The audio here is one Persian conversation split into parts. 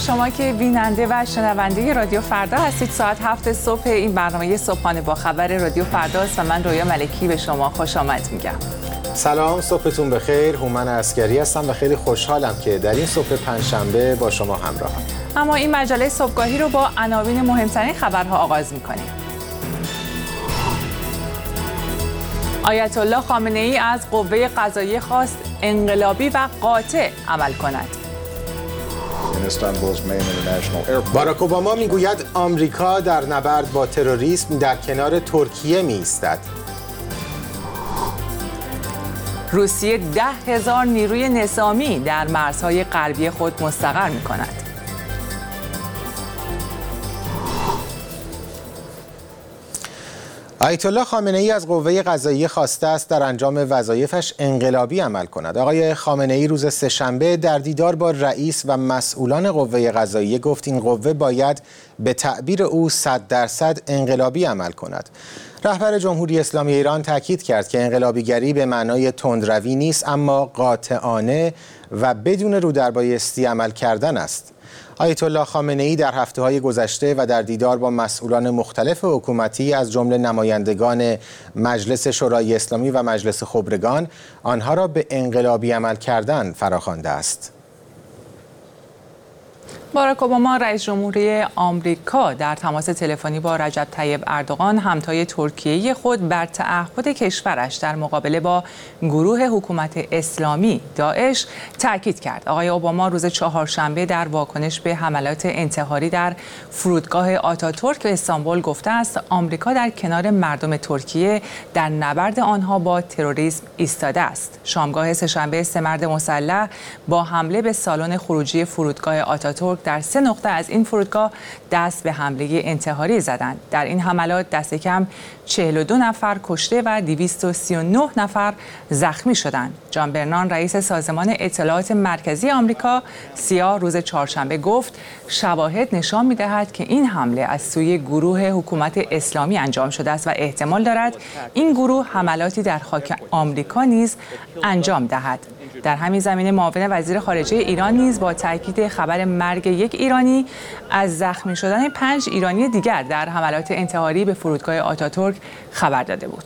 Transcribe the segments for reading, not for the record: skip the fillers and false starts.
شما که بیننده و شنونده رادیو فردا هستید. ساعت 7 صبح این برنامه صبحانه با خبر رادیو فرداست و من رویا ملکی به شما خوش آمد میگم. سلام، صبحتون بخیر. هومن عسکری هستم و خیلی خوشحالم که در این صبح پنجشنبه با شما همراهم. اما این مجله صبحگاهی رو با عناوین مهمترین خبرها آغاز می‌کنیم. آیت الله خامنه‌ای از قوه قضاییه خواست انقلابی و قاطع عمل کند. باراک اوباما میگوید آمریکا در نبرد با تروریسم در کنار ترکیه می‌ایستد. روسیه 10,000 نیروی نظامی در مرزهای غربی خود مستقر می‌کند. آیت الله خامنه‌ای از قوه قضاییه خواسته است در انجام وظایفش انقلابی عمل کند. آقای خامنه‌ای روز سه‌شنبه در دیدار با رئیس و مسئولان قوه قضاییه گفت این قوه باید به تعبیر او 100% انقلابی عمل کند. رهبر جمهوری اسلامی ایران تاکید کرد که انقلابیگری به معنای تندروی نیست، اما قاطعانه و بدون رودربایستی عمل کردن است. آیت الله خامنه‌ای در هفته‌های گذشته و در دیدار با مسئولان مختلف حکومتی از جمله نمایندگان مجلس شورای اسلامی و مجلس خبرگان آنها را به انقلابی عمل کردن فراخوانده است. باراک اوباما رئیس جمهوری آمریکا در تماس تلفنی با رجب طیب اردوغان همتای ترکیه‌ای خود بر تعهد کشورش در مقابله با گروه حکومت اسلامی داعش تاکید کرد. آقای اوباما روز چهارشنبه در واکنش به حملات انتحاری در فرودگاه آتاتورک به استانبول گفته است آمریکا در کنار مردم ترکیه در نبرد آنها با تروریسم ایستاده است. شامگاه سه‌شنبه 3 مرد مسلح با حمله به سالن خروجی فرودگاه آتاتورک در 3 نقطه از این فرودگاه دست به حمله انتحاری زدند. در این حملات دست کم 42 نفر کشته و 239 نفر زخمی شدند. جان برنان رئیس سازمان اطلاعات مرکزی آمریکا سیا روز چهارشنبه گفت شواهد نشان می‌دهد که این حمله از سوی گروه حکومت اسلامی انجام شده است و احتمال دارد این گروه حملاتی در خاک آمریکا نیز انجام دهد. در همین زمینه معاون وزیر خارجه ایران نیز با تاکید خبر مرگ یک ایرانی از زخمی شدن 5 ایرانی دیگر در حملات انتحاری به فرودگاه آتاتورک خبر داده بود.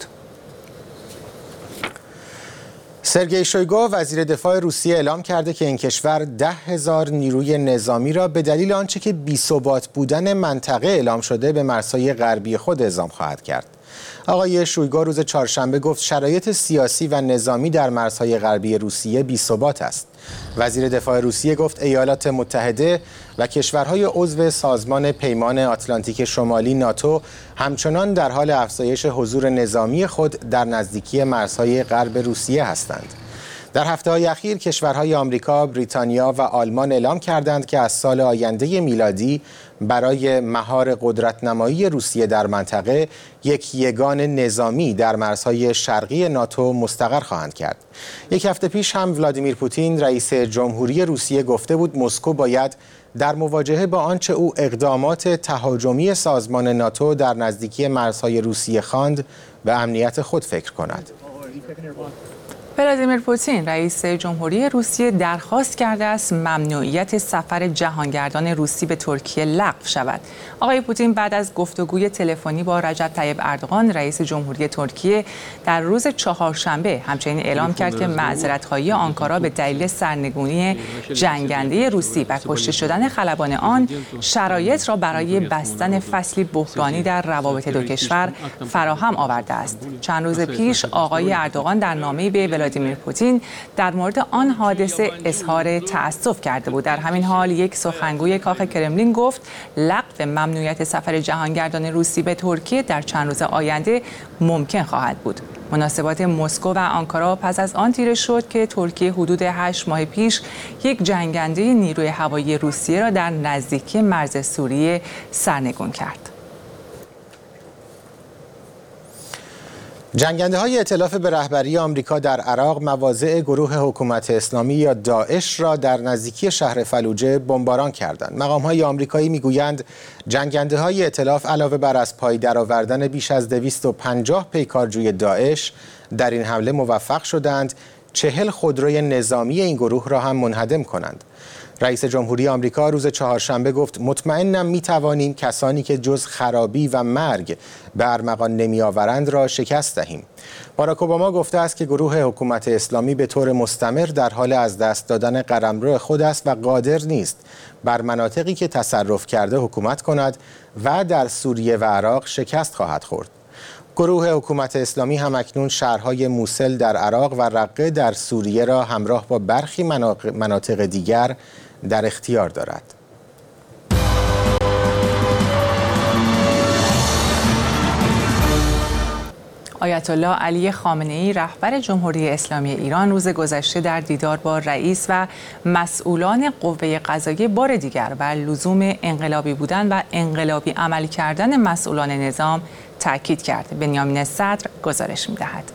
سرگئی شویگو وزیر دفاع روسیه اعلام کرده که این کشور 10,000 نیروی نظامی را به دلیل آنچه که بی‌ثبات بودن منطقه اعلام شده به مرزهای غربی خود اعزام خواهد کرد. آقای شویگو روز چهارشنبه گفت شرایط سیاسی و نظامی در مرزهای غربی روسیه بی‌ثبات است. وزیر دفاع روسیه گفت ایالات متحده و کشورهای عضو سازمان پیمان آتلانتیک شمالی ناتو همچنان در حال افزایش حضور نظامی خود در نزدیکی مرزهای غرب روسیه هستند. در هفته‌های اخیر کشورهای آمریکا، بریتانیا و آلمان اعلام کردند که از سال آینده میلادی برای مهار قدرت‌نمایی روسیه در منطقه یک یگان نظامی در مرزهای شرقی ناتو مستقر خواهند کرد. یک هفته پیش هم ولادیمیر پوتین رئیس جمهوری روسیه گفته بود مسکو باید در مواجهه با آنچه او اقدامات تهاجمی سازمان ناتو در نزدیکی مرزهای روسیه خواند به امنیت خود فکر کند. ولادیمیر پوتین رئیس جمهوری روسیه درخواست کرده است ممنوعیت سفر جهانگردان روسی به ترکیه لغو شود. آقای پوتین بعد از گفتگوی تلفنی با رجب طیب اردوغان رئیس جمهوری ترکیه در روز چهارشنبه همچنین اعلام کرد که معذرت‌خواهی آنکارا به دلیل سرنگونی جنگنده روسی و کشته شدن خلبان آن شرایط را برای بستن فصلی بحرانی در روابط دو کشور فراهم آورده است. چند روز پیش آقای اردوغان در نامه‌ای به ولادیمیر پوتین در مورد آن حادثه اظهار تأسف کرده بود. در همین حال یک سخنگوی کاخ کرملین گفت لغو ممنوعیت سفر جهانگردان روسی به ترکیه در چند روز آینده ممکن خواهد بود. مناسبات مسکو و آنکارا پس از آن تیره شد که ترکیه حدود 8 ماه پیش یک جنگنده نیروی هوایی روسیه را در نزدیکی مرز سوریه سرنگون کرد. جنگنده‌های ائتلاف به رهبری آمریکا در عراق مواضع گروه حکومت اسلامی یا داعش را در نزدیکی شهر فلوجه بمباران کردند. مقام‌های آمریکایی می‌گویند جنگنده‌های ائتلاف علاوه بر از پای درآوردن بیش از 250 پیکارجوی داعش در این حمله موفق شدند 40 خودروی نظامی این گروه را هم منهدم کنند. رئیس جمهوری آمریکا روز چهارشنبه گفت مطمئنم می‌توانیم کسانی که جز خرابی و مرگ به ارمغان نمی‌آورند را شکست دهیم. باراک اوباما گفته است که گروه حکومت اسلامی به طور مستمر در حال از دست دادن قلمرو خود است و قادر نیست بر مناطقی که تصرف کرده حکومت کند و در سوریه و عراق شکست خواهد خورد. گروه حکومت اسلامی هم اکنون شهرهای موصل در عراق و رقه در سوریه را همراه با برخی مناطق دیگر در اختیار دارد. آیت الله علی خامنه‌ای رهبر جمهوری اسلامی ایران روز گذشته در دیدار با رئیس و مسئولان قوه قضاییه بار دیگر بر لزوم انقلابی بودن و انقلابی عمل کردن مسئولان نظام تاکید کرد. بنیامین صدر گزارش می‌دهد.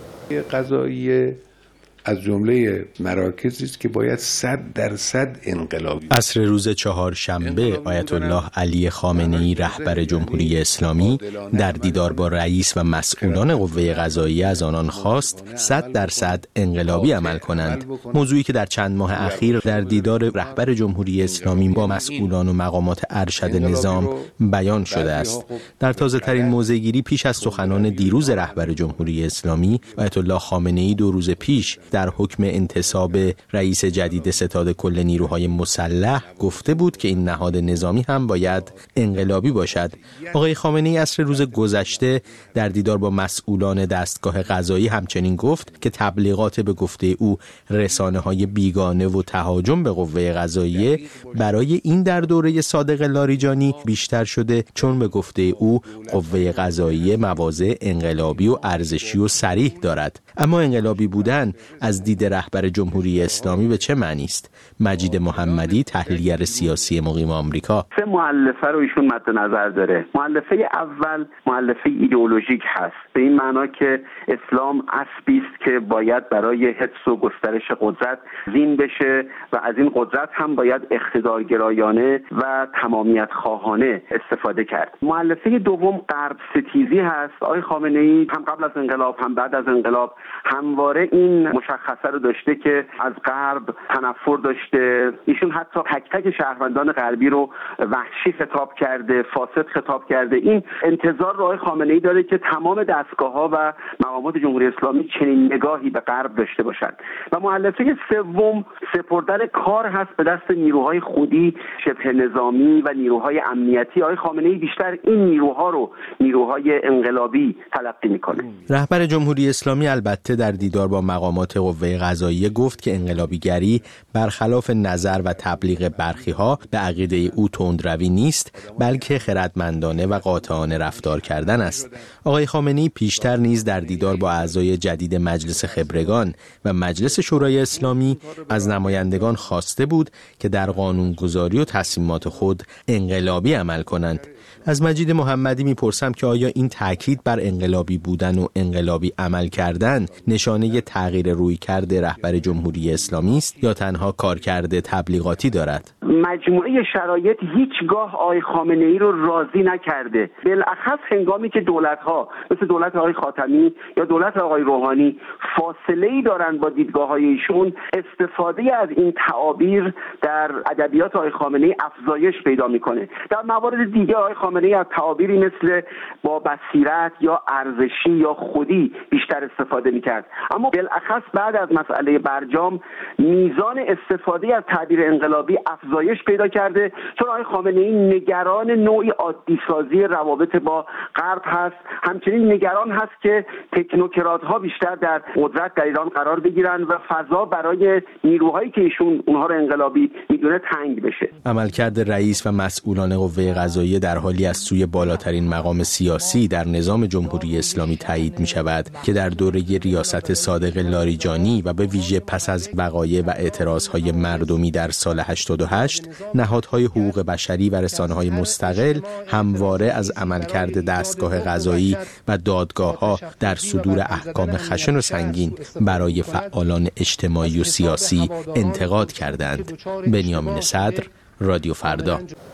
قضاییه از جمله مراکزی است که باید 100% انقلابی. عصر روز چهارشنبه آیت الله علی خامنه‌ای رهبر جمهوری اسلامی در دیدار با رئیس و مسئولان قوه قضاییه از آنان خواست 100% انقلابی عمل کنند. موضوعی که در چند ماه اخیر در دیدار رهبر جمهوری اسلامی با مسئولان و مقامات ارشد نظام بیان شده است. در تازه‌ترین موضع‌گیری پیش از سخنان دیروز رهبر جمهوری اسلامی، آیت الله خامنه‌ای 2 روز پیش در حکم انتصاب رئیس جدید ستاد کل نیروهای مسلح گفته بود که این نهاد نظامی هم باید انقلابی باشد. آقای خامنه‌ای عصر روز گذشته در دیدار با مسئولان دستگاه قضایی همچنین گفت که تبلیغات به گفته او رسانه‌های بیگانه و تهاجم به قوه قضاییه برای این در دوره صادق لاریجانی بیشتر شده، چون به گفته او قوه قضاییه مواضع انقلابی و ارزشی و صریح دارد. اما انقلابی بودن از دید رهبر جمهوری اسلامی به چه معنی است؟ مجید محمدی، تحلیلگر سیاسی مقیم آمریکا. 3 مؤلفه رو ایشون مد نظر داره. مؤلفه اول مؤلفه ایدئولوژیک هست، به این معنا که اسلام اسبی است که باید برای حفظ و گسترش قدرت زین بشه و از این قدرت هم باید اقتدارگرایانه و تمامیت خواهانه استفاده کرد. مؤلفه دوم غرب ستیزی هست. آقای خامنه‌ای هم قبل از انقلاب هم بعد از انقلاب همواره این مشخصه رو داشته که از غرب تنفر داشته. ایشون حتی تک تک شهروندان غربی رو وحشی خطاب کرده، فاسد خطاب کرده. این انتظار رو آقای خامنه‌ای داره که تمام دستگاه‌ها و مقامات جمهوری اسلامی چنین نگاهی به غرب داشته باشند. و مؤلفه سوم سپردن کار هست به دست نیروهای خودی شبه نظامی و نیروهای امنیتی. آقای خامنه‌ای بیشتر این نیروها رو نیروهای انقلابی تلقی میکنه. رهبر جمهوری اسلامی البته در دیدار با مقامات قوه قضاییه گفت که انقلابیگری برخلاف نظر و تبلیغ برخی‌ها به عقیده او تندروی نیست، بلکه خردمندانه و قاطعانه رفتار کردن است. آقای خامنه‌ای پیشتر نیز در دیدار با اعضای جدید مجلس خبرگان و مجلس شورای اسلامی از نمایندگان خواسته بود که در قانونگذاری و تصمیمات خود انقلابی عمل کنند. از مجید محمدی میپرسم که آیا این تاکید بر انقلابی بودن و انقلابی عمل کردن نشانه تغییر رویکرد رهبر جمهوری اسلامی است یا تنها کارکرد تبلیغاتی دارد؟ مجموعه شرایط هیچگاه آقای خامنه‌ای رو راضی نکرده. بالاخص هنگامی که دولت‌ها مثل دولت آقای خاتمی یا دولت آقای روحانی فاصله‌ای دارند با دیدگاه‌های ایشون، استفاده از این تعابیر در ادبیات آقای خامنه‌ای افزایش پیدا می‌کنه. در موارد دیگه آقای خامنه‌ای از تعابیری مثل با بصیرت یا ارزشی یا خودی بیشتر استفاده می‌کرد. اما بالاخص بعد از مسئله برجام میزان استفاده از تعبیر انقلابی افزایش پیدا کرده، چون آقای خامنه‌ای نگران نوعی عادی‌سازی روابط با غرب هست. همچنین نگران هست که تکنوکرات‌ها بیشتر در قدرت در ایران قرار بگیرن و فضا برای نیروهایی که ایشون اونها رو انقلابی میدونه تنگ بشه. عملکرد رئیس و مسئولان قوه قضاییه در حالی از سوی بالاترین مقام سیاسی در نظام جمهوری اسلامی تایید می‌شود که در دوره ریاست صادق لاریجانی و به ویژه پس از وقایع و اعتراضهای مردمی در سال 88 نهادهای حقوق بشری و رسانه‌های مستقل همواره از عملکرد دستگاه قضایی و دادگاه‌ها در صدور احکام خشن و سنگین برای فعالان اجتماعی و سیاسی انتقاد کردند. بنیامین صدر، رادیو فردا.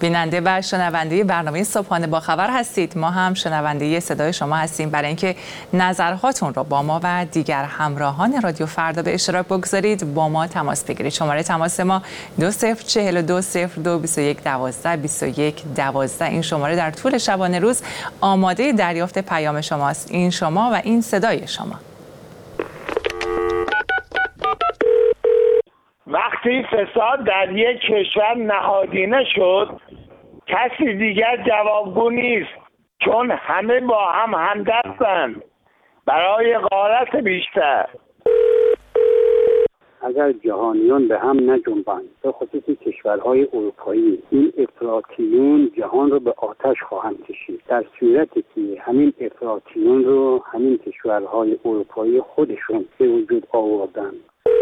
بیننده و شنونده برنامه صبحانه با خبر هستید. ما هم شنونده صدای شما هستیم. برای اینکه نظرهاتون را با ما و دیگر همراهان رادیو فردا به اشتراک بگذارید با ما تماس بگیرید. شماره تماس ما 2042022112 این شماره در طول شبانه روز آماده دریافت پیام شماست. این شما و این صدای شما. وقتی فساد در یک کشور نهادینه شد کسی دیگر جوابگو نیست، چون همه با هم همدستند برای غارت بیشتر. اگر جهانیان به هم نجنبند، به خصوص کشورهای اروپایی، این افراطیون جهان رو به آتش خواهند کشید. در صورتی که همین افراطیون رو همین کشورهای اروپایی خودشون به وجود آوردن.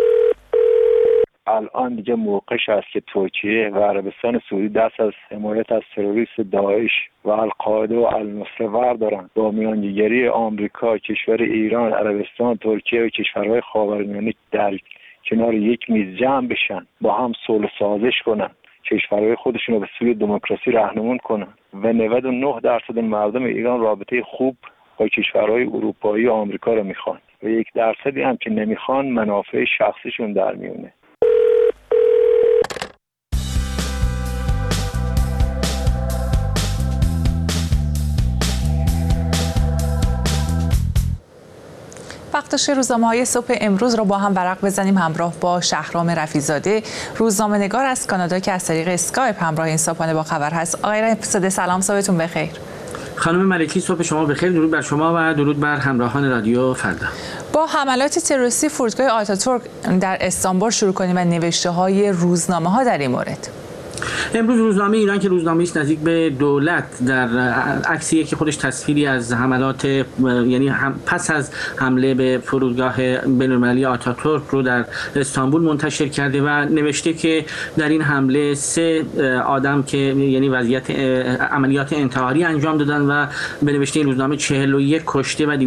الان دیگه موقعش است که ترکیه و عربستان سعودی دست از حمایت از تروریست داعش و القاعده و النصره وردارن. با میانجیگری آمریکا، کشور ایران، عربستان، ترکیه و کشورهای خاورمیانه در کنار یک میز جمع بشن، با هم صلح سازش کنن، کشورهای خودشون رو به سوی دموکراسی راهنمون کنن و 99% مردم ایران رابطه خوب با کشورهای اروپایی و آمریکا رو میخوان و 1% هم که نمیخوان منافع شخصیشون در میونه. وقتش روزنامه‌های صبح امروز رو با هم ورق بزنیم همراه با شهرام رفیع‌زاده، روزنامه‌نگار از کانادا که از طریق اسکایپ همراه این صبحانه با خبر هست. آقای رفیع‌زاده سلام، صبحتون بخیر. خانم ملکی صبح شما بخیر. درود بر شما و درود بر همراهان رادیو فردا. با حملات تروریستی فرودگاه آتاتورک در استانبول شروع کنیم و نوشته‌های روزنامه‌ها در این مورد. امروز روزنامه ایران که روزنامه‌ای است نزدیک به دولت در عکسی که خودش تصویری از حملات یعنی پس از حمله به فرودگاه بین‌المللی آتاتورک رو در استانبول منتشر کرده و نوشته که در این حمله 3 آدم که یعنی وضعیت عملیات انتحاری انجام دادن و به نوشته این روزنامه 41 کشته و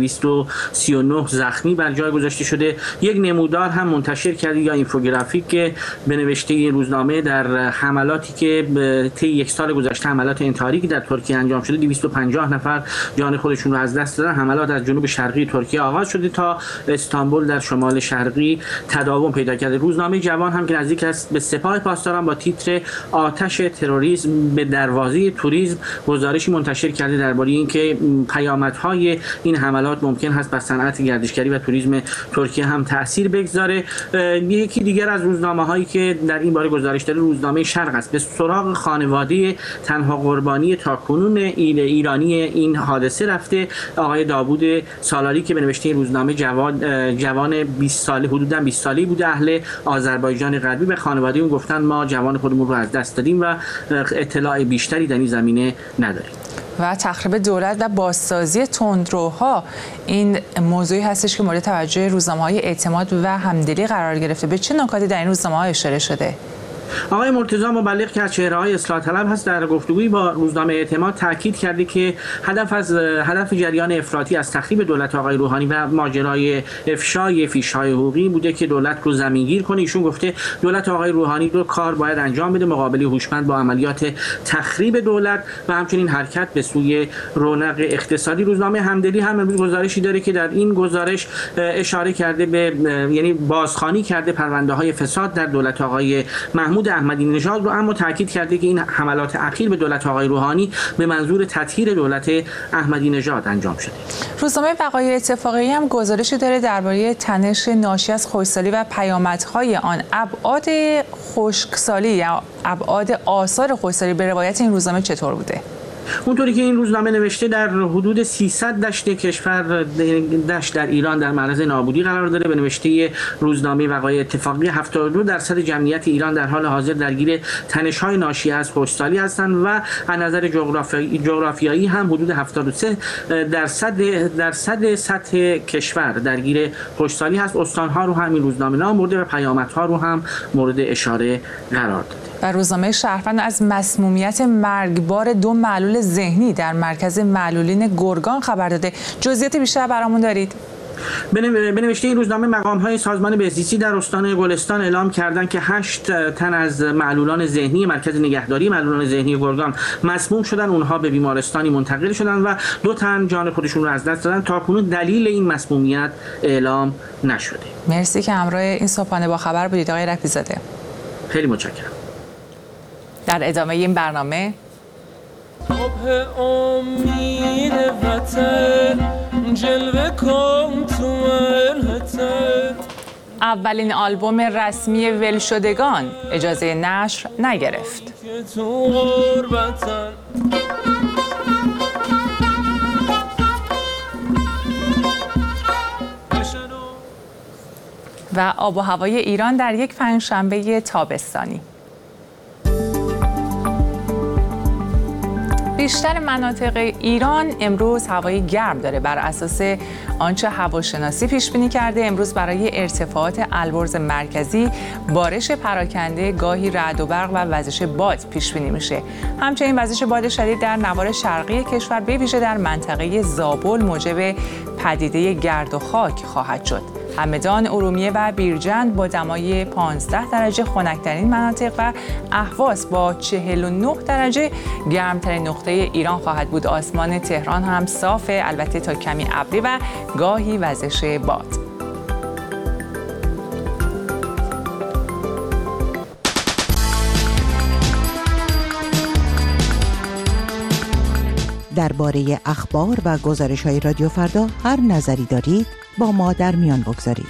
239 زخمی بر جای گذاشته شده. یک نمودار هم منتشر کرده یا اینفوگرافیک که به نوشته این روزنامه در حملاتی که طی 1 سال گذشته حملات انتحاری که در ترکیه انجام شده 250 نفر جان خودشون رو از دست دادن. حملات از جنوب شرقی ترکیه آغاز شده تا استانبول در شمال شرقی تداوم پیدا کرده. روزنامه جوان هم که نزدیک است به سپاه پاسداران با تیتر آتش تروریسم به دروازه توریسم گزارشی منتشر کرده درباره اینکه پیامدهای این حملات ممکن است بر صنعت گردشگری و توریسم ترکیه هم تاثیر بگذاره. یکی دیگر از روزنامه‌هایی که در این باره گزارش داره روزنامه شرق است. به سراغ خانواده تنها قربانی تاکنون ایرانی این حادثه رفته. آقای داوود سالاری که به نوشته روزنامه جوان 20 ساله حدوداً 20 ساله‌ای بوده، اهل آذربایجان غربی، به خانواده اون گفتن ما جوان خودمون رو از دست دادیم و اطلاع بیشتری در این زمینه نداریم. و تخریب دولت و بازسازی تندروها این موضوعی هستش که مورد توجه روزنامه‌های اعتماد و همدلی قرار گرفته. به چه نکاتی در این روزنامه‌ها اشاره شده؟ آقای مرتضی مبلغ که از چهره‌های اصلاح طلب هست در گفتگویی با روزنامه اعتماد تاکید کرده که هدف جریان افراطی از تخریب دولت آقای روحانی و ماجرای افشای فیش‌های حقوقی بوده که دولت رو زمینگیر کنه. ایشون گفته دولت آقای روحانی رو کار باید انجام بده مقابله هوشمند با عملیات تخریب دولت و همچنین حرکت به سوی رونق اقتصادی. روزنامه همدلی هم امروز گزارشی داره که در این گزارش اشاره کرده به یعنی بازخوانی کرده پرونده‌های فساد در دولت آقای محمود احمدی نژاد رو، اما تاکید کرده که این حملات اخیر به دولت آقای روحانی به منظور تطهیر دولت احمدی نژاد انجام شده. روزنامه وقایع اتفاقی هم گزارشی داره درباره تنش ناشی از خشکسالی و پیامدهای آن. ابعاد خشکسالی یا ابعاد آثار خشکسالی به روایت این روزنامه چطور بوده؟ اونطوری که این روزنامه نوشته در حدود 300 دشت کشور دشت در ایران در معرض نابودی قرار داره. به نوشته روزنامه وقایع اتفاقی 72% جمعیت ایران در حال حاضر درگیر تنش‌های ناشی از خشکسالی هستند و از نظر جغرافیایی هم حدود 73% سطح کشور درگیر خشکسالی هست. استان‌ها رو هم این روزنامه نام برده و پیامدها رو هم مورد اشاره قرار داده. و روزنامه شهروند از مسمومیت مرگبار 2 معلول ذهنی در مرکز معلولین گرگان خبر داده. جزئیات بیشتر برامون دارید؟ به نوشته این روزنامه مقام‌های سازمان بهزیستی در استان گلستان اعلام کردند که 8 تن از معلولان ذهنی مرکز نگهداری معلولان ذهنی گرگان مسموم شدن، اونها به بیمارستانی منتقل شدن و 2 تن جان خودشون رو از دست دادن. تاکنون دلیل این مسمومیت اعلام نشده. مرسی که همراه این صبحانه با خبر بودید آقای رفیع‌زاده. خیلی متشکرم. در ادامه این برنامه صبح امید وطن جلوه کن تو منحتن. اولین آلبوم رسمی ولشدگان اجازه نشر نگرفت. و آب و هوای ایران در یک پنجشنبه تابستانی. بیشتر مناطق ایران امروز هوای گرم داره. بر اساس آنچه هواشناسی پیش بینی کرده، امروز برای ارتفاعات البرز مرکزی بارش پراکنده، گاهی رعد و برق و وزش باد پیش بینی میشه. همچنین وزش باد شدید در نوار شرقی کشور به ویژه در منطقه زابل موجب پدیده گرد و خاک خواهد شد. همدان، ارومیه و بیرجند با دمای 15 درجه خنک‌ترین مناطق و اهواز با 49 درجه گرمترین نقطه ایران خواهد بود. آسمان تهران هم صافه، البته تا کمی ابری و گاهی وزش باد. درباره اخبار و گزارش‌های رادیو فردا هر نظری دارید با ما در میان بگذارید.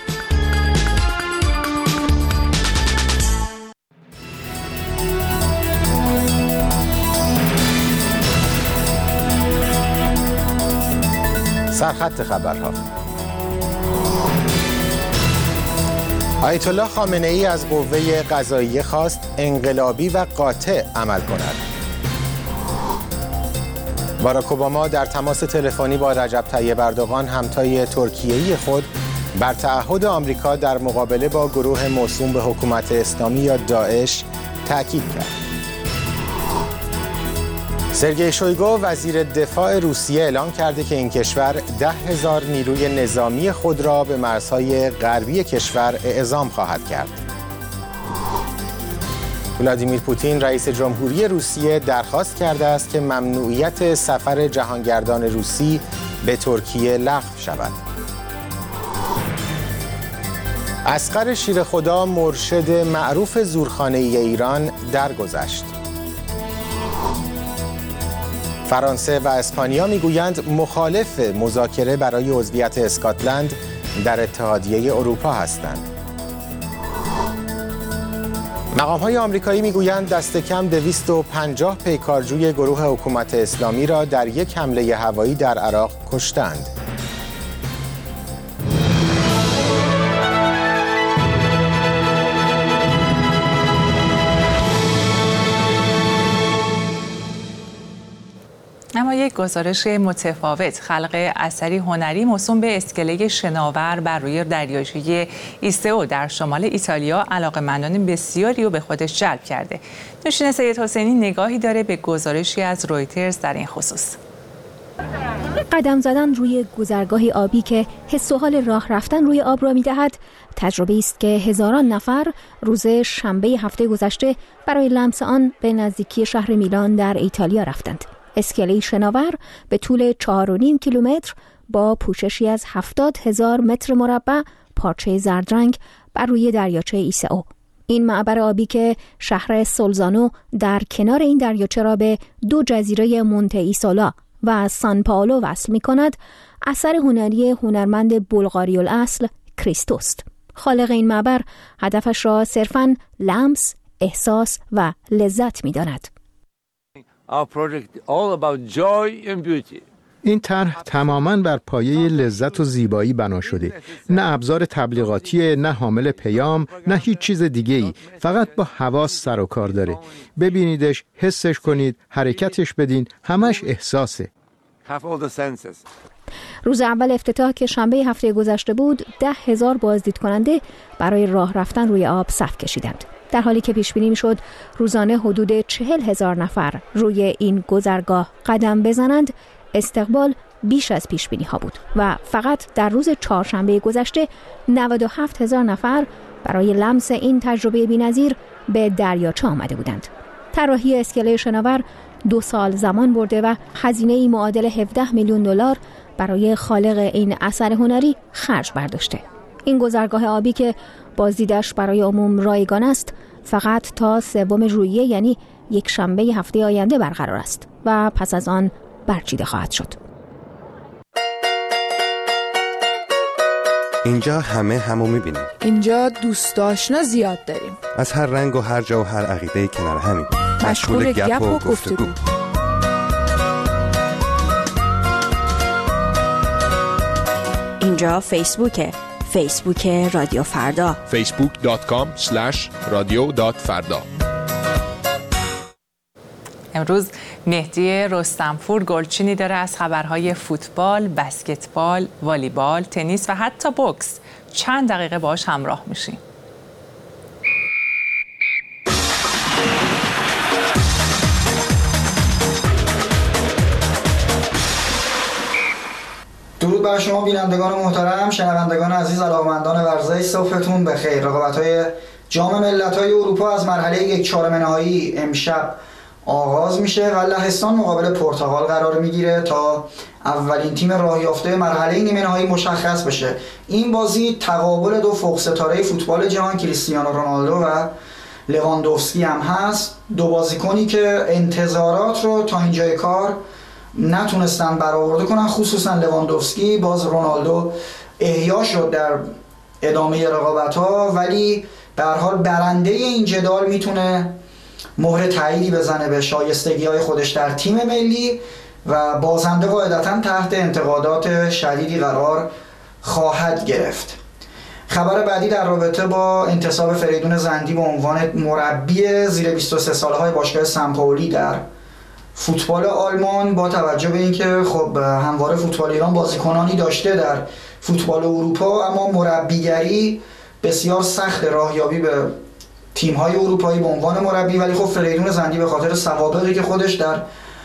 سرخط خبرها. آیت الله خامنه ای از قوه قضاییه خواست انقلابی و قاطع عمل کند. باراک اوباما در تماس تلفنی با رجب طیب اردوغان همتای ترکیه‌ای خود بر تعهد آمریکا در مقابله با گروه موسوم به حکومت اسلامی یا داعش تاکید کرد. سرگئی شویگو وزیر دفاع روسیه اعلام کرده که این کشور 10,000 نیروی نظامی خود را به مرزهای غربی کشور اعزام خواهد کرد. ولادیمیر پوتین رئیس جمهوری روسیه درخواست کرده است که ممنوعیت سفر جهانگردان روسی به ترکیه لغو شود. اصغر شیرخدا مرشد معروف زورخانه‌ای ایران درگذشت. فرانسه و اسپانیا میگویند مخالف مذاکره برای عضویت اسکاتلند در اتحادیه اروپا هستند. مقام‌های آمریکایی میگویند دست کم 250 پیکارجوی گروه حکومت اسلامی را در یک حمله هوایی در عراق کشتند. اما یک گزارش متفاوت، خلق اثری هنری موسوم به اسکله شناور بر روی دریاچه ایسئو در شمال ایتالیا علاقه‌مندان بسیاری رو به خودش جلب کرده. نوشین سید حسینی نگاهی داره به گزارشی از رویترز در این خصوص. قدم زدن روی گذرگاهی آبی که حس و حال راه رفتن روی آب را می‌دهد، تجربه است که هزاران نفر روز شنبه هفته گذشته برای لمس آن به نزدیکی شهر میلان در ایتالیا رفتند. اسکله شناور به طول 4.5 کیلومتر با پوششی از 70,000 متر مربع پارچه زردرنگ بر روی دریاچه ایسئو. این معبر آبی که شهر سولزانو در کنار این دریاچه را به 2 جزیره مونته ایسولا و سان پائولو وصل می کند، اثر هنری هنرمند بلغاری الاصل کریستوست. خالق این معبر هدفش را صرفاً لمس، احساس و لذت می داند. این طرح تماماً بر پایه لذت و زیبایی بنا شده. نه ابزار تبلیغاتی، نه حامل پیام، نه هیچ چیز دیگه‌ای. فقط با حواس سر و کار داره. ببینیدش، حسش کنید، حرکتش بدین، همش احساسه. روز اول افتتاح که شنبه هفته گذشته بود، 10,000 بازدید کننده برای راه رفتن روی آب صف کشیدند. در حالی که پیش بینی میشد روزانه حدود 40,000 نفر روی این گذرگاه قدم بزنند، استقبال بیش از پیش بینی ها بود و فقط در روز چهارشنبه گذشته 97,000 نفر برای لمس این تجربه بی‌نظیر به دریاچه آمده بودند. طراحی اسکله شناور 2 سال زمان برده و هزینه‌ای معادل 17 میلیون دلار برای خالق این اثر هنری خرج برداشته. این گذرگاه آبی که بازدیدش برای عموم رایگان است، فقط تا 3 ژوئیه یعنی یک شنبه هفته آینده برقرار است و پس از آن برچیده خواهد شد. اینجا همو میبینیم. اینجا دوست آشنا زیاد داریم. از هر رنگ و هر جا و هر عقیده کنار همین. مشغول گپ و گفتگو. اینجا فیسبوک رادیو فردا. facebook.com/radio.farda. امروز مهدی رستمپور گلچینی داره از خبرهای فوتبال، بسکتبال، والیبال، تنیس و حتی بوکس. چند دقیقه باهاش همراه میشیم. درود بر شما بینندگان محترم، شنوندگان عزیز، علاقه‌مندان ورزش، صبحتون بخیر. رقابت‌های جام ملت‌های اروپا از مرحله 1/4 نهایی امشب آغاز میشه و لهستان مقابل پرتغال قرار میگیره تا اولین تیم راه یافته مرحله نیمه نهایی مشخص بشه. این بازی تقابل 2 فوق ستاره فوتبال جهان، کریستیانو رونالدو و لواندوفسکی هم هست. 2 بازیکنی که انتظارات رو تا اینجای کار نتونستن برآورده کنن، خصوصا لواندوفسکی. باز رونالدو احیا شد در ادامه رقابت‌ها، ولی به هر حال برنده این جدال میتونه مهر تاییدی بزنه به شایستگی‌های خودش در تیم ملی و بازنده قاعدتاً تحت انتقادات شدیدی قرار خواهد گرفت. خبر بعدی در رابطه با انتصاب فریدون زندی به عنوان مربی زیر 23 ساله‌های باشگاه سمپائولی در فوتبال آلمان، با توجه به اینکه خب همواره فوتبال ایران بازیکنانی داشته در فوتبال اروپا، اما مربیگری بسیار سخت راهیابی به تیم‌های اروپایی به عنوان مربی، ولی خب فریدون زندی به خاطر سوابقی که خودش در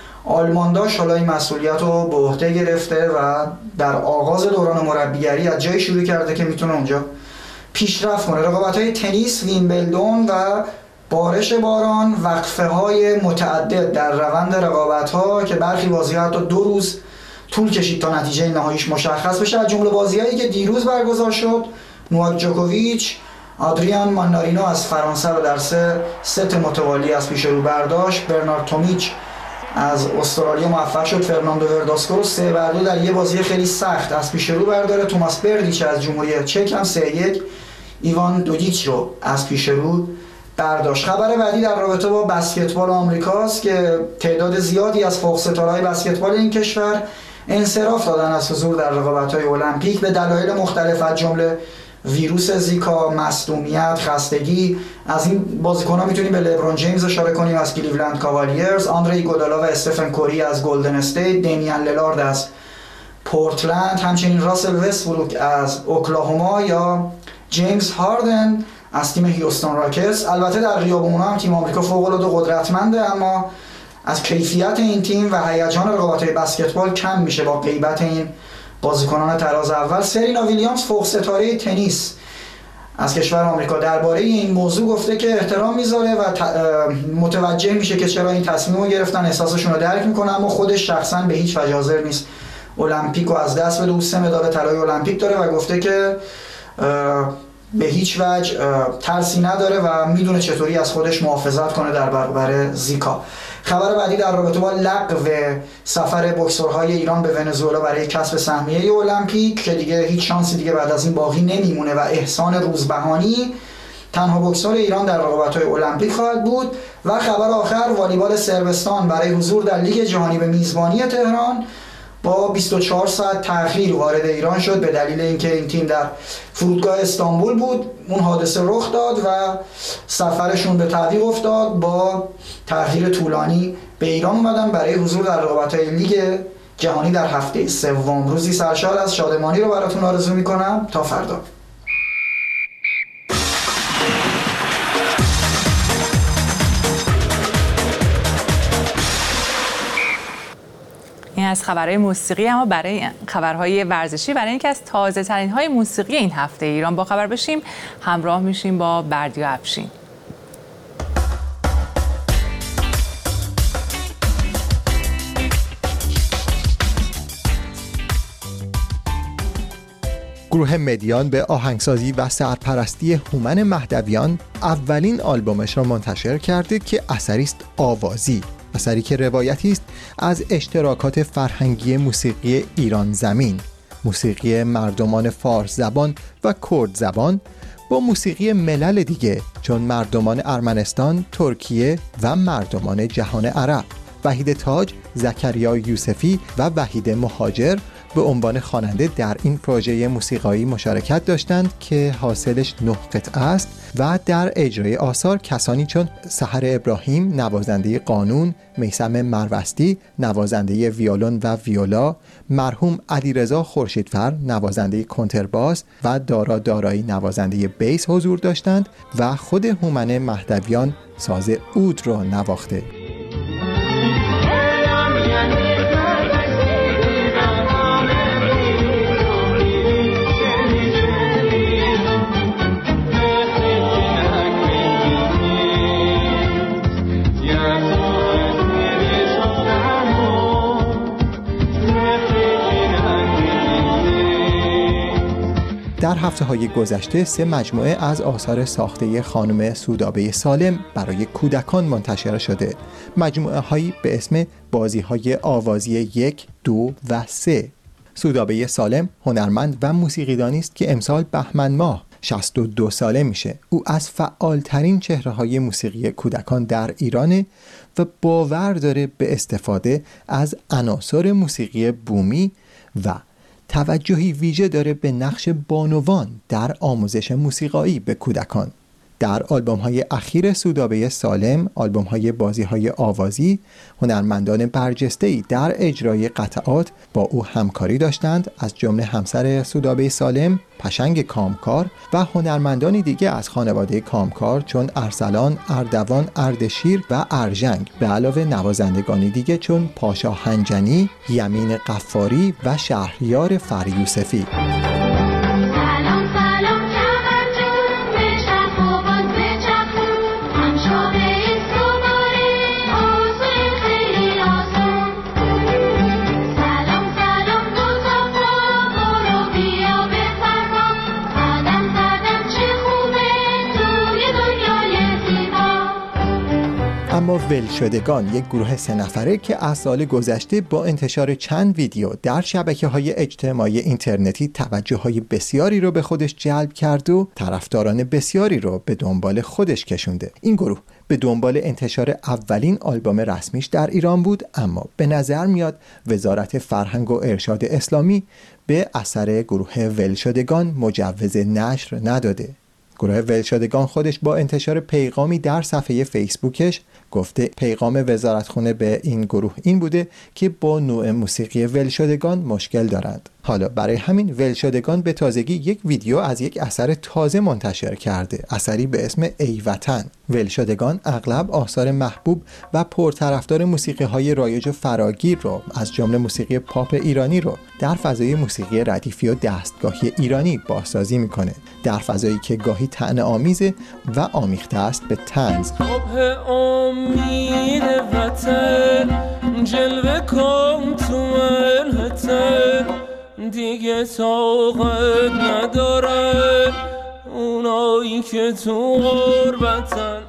آلمان داشت حالا این مسئولیت رو به عهده گرفته و در آغاز دوران مربیگری از جایی شروع کرده که میتونه اونجا پیشرفت کنه. رقابت‌های تنیس، ویمبلدون و بارش باران، وقفه‌های متعدد در روند رقابت‌ها که برخی بازی‌ها حتی 2 روز طول کشید تا نتیجه نهاییش مشخص بشه. از جمله بازی‌هایی که دیروز برگزار شد، نوواک جوکوویچ آدریان مانارینو از فرانسه رو در 3 ست متوالی از پیش رو برداشت. برنارد تومیچ از استرالیا موفق شد فرناندو ورداسکو رو 3-2 در یه بازی خیلی سخت از پیش رو برداره. توماس بردیچ از جمهوری چک هم 3-1 ایوان دودیچ رو از پیش رو برداشت. خبر بعدی در رابطه با بسکتبال آمریکاست که تعداد زیادی از فوق ستاره‌های بسکتبال این کشور انصراف دادن از حضور در رقابت‌های المپیک به دلایل مختلف، از جمله ویروس زیکا، مصدومیت، خستگی. از این بازیکن‌ها میتونیم به لبرون جیمز اشاره کنیم از کلیولند کاوالیرز، آندره ایگودالا و استفن کوری از گلدن استیت، دمیان للارد از پورتلند، همچنین راسل وستبروک از اوکلاهوما یا جیمز هاردن از تیم هیوستن راکتس. البته در غیاب اونها هم تیم آمریکا فوق‌العاده قدرتمنده، اما از کیفیت این تیم و هیجان رقابت‌های بسکتبال کم میشه با غیبت این بازیکنان تراز اول. سرینا ویلیامز فوق ستاره تنیس از کشور آمریکا درباره این موضوع گفته که احترام میذاره و متوجه میشه که چرا این تصمیم رو گرفتن، احساسشون رو درک میکنه، اما خودش شخصا به هیچ وجه حاضر نیست المپیک رو از دست بده. 3 مدال طلای المپیک داره و گفته که به هیچ وجه ترسی نداره و میدونه چطوری از خودش محافظت کنه در برابر زیکا. خبر بعدی در رابطه با لغو سفر بوکسورهای ایران به ونزوئلا برای کسب سهمیه المپیک که دیگه هیچ شانسی دیگه بعد از این باقی نمیمونه و احسان روزبهانی تنها بوکسور ایران در رقابت‌های المپیک خواهد بود. و خبر آخر، والیبال صربستان برای حضور در لیگ جهانی به میزبانی تهران با 24 ساعت تأخیر وارد ایران شد به دلیل اینکه این تیم در فرودگاه استانبول بود. اون حادثه رخ داد و سفرشون به تعویق افتاد. با تأخیر طولانی به ایران اومدن برای حضور در رقابت‌های لیگ جهانی در هفته 3. روزی سرشار از شادمانی رو براتون آرزو می‌کنم. تا فردا. این از خبرهای موسیقی، اما برای خبرهای ورزشی، برای اینکه از تازه ترین های موسیقی این هفته ایران با خبر بشیم، همراه میشیم با بردیا افشین. گروه مدیان به آهنگسازی و سرپرستی هومن مهدویان اولین آلبومش را منتشر کرده که اثری است آوازی، اثری که روایتی است از اشتراکات فرهنگی موسیقی ایران زمین، موسیقی مردمان فارس زبان و کرد زبان با موسیقی ملل دیگه چون مردمان ارمنستان، ترکیه و مردمان جهان عرب. وحید تاج، زکریا یوسفی و وحید مهاجر به عنوان خواننده در این پروژه موسیقایی مشارکت داشتند که حاصلش 9 قطعه است و در اجرای آثار کسانی چون سحر ابراهیم نوازنده قانون، میثم مروستی نوازنده ویولون و ویولا، مرحوم علیرضا خورشیدفر نوازنده کنترباس و دارا دارایی نوازنده بیس حضور داشتند و خود هومن مهدویان ساز عود را نواخته. در هفته‌های گذشته 3 مجموعه از آثار ساخته خانم سودابه سالم برای کودکان منتشر شده. مجموعه‌هایی به اسم بازی‌های آوازی 1، 2 و 3. سودابه سالم هنرمند و موسیقیدانی است که امسال بهمن ماه 62 ساله میشه. او از فعالترین چهره‌های موسیقی کودکان در ایرانه و باور داره به استفاده از عناصر موسیقی بومی و توجهی ویژه داره به نقش بانوان در آموزش موسیقایی به کودکان. در آلبوم‌های اخیر سودابه سالم، آلبوم‌های بازی‌های آوازی، هنرمندان برجسته‌ای در اجرای قطعات با او همکاری داشتند، از جمله همسر سودابه سالم، پشنگ کامکار و هنرمندانی دیگه از خانواده کامکار چون ارسلان، اردوان، اردشیر و ارژنگ، به علاوه نوازندگانی دیگه چون پاشا هنجنی، یمین قفاری و شهریار فریوسفی. اما ولشدگان، یک گروه 3 نفره که از سال گذشته با انتشار چند ویدیو در شبکه‌های اجتماعی اینترنتی توجه‌های بسیاری رو به خودش جلب کرد و طرفداران بسیاری رو به دنبال خودش کشونده. این گروه به دنبال انتشار اولین آلبوم رسمیش در ایران بود، اما به نظر میاد وزارت فرهنگ و ارشاد اسلامی به اثر گروه ولشدگان مجوز نشر نداده. گروه ولشدگان خودش با انتشار پیغامی در صفحه فیسبوکش گفته پیغام وزارتخونه به این گروه این بوده که با نوع موسیقی ولشدگان مشکل دارند. حالا برای همین ولشدگان به تازگی یک ویدیو از یک اثر تازه منتشر کرده، اثری به اسم ای وطن. ولشدگان اغلب آثار محبوب و پرطرفدار موسیقی‌های رایج و فراگیر رو از جمله موسیقی پاپ ایرانی رو در فضای موسیقی ردیفی و دستگاهی ایرانی بازسازی میکنه، در فضایی که گاهی طعنه‌آمیزه و آمیخته است به طنز. امید وطن جلوه کن تو منحتن، دیگه طاقت ندارن اونایی که تو غربتن.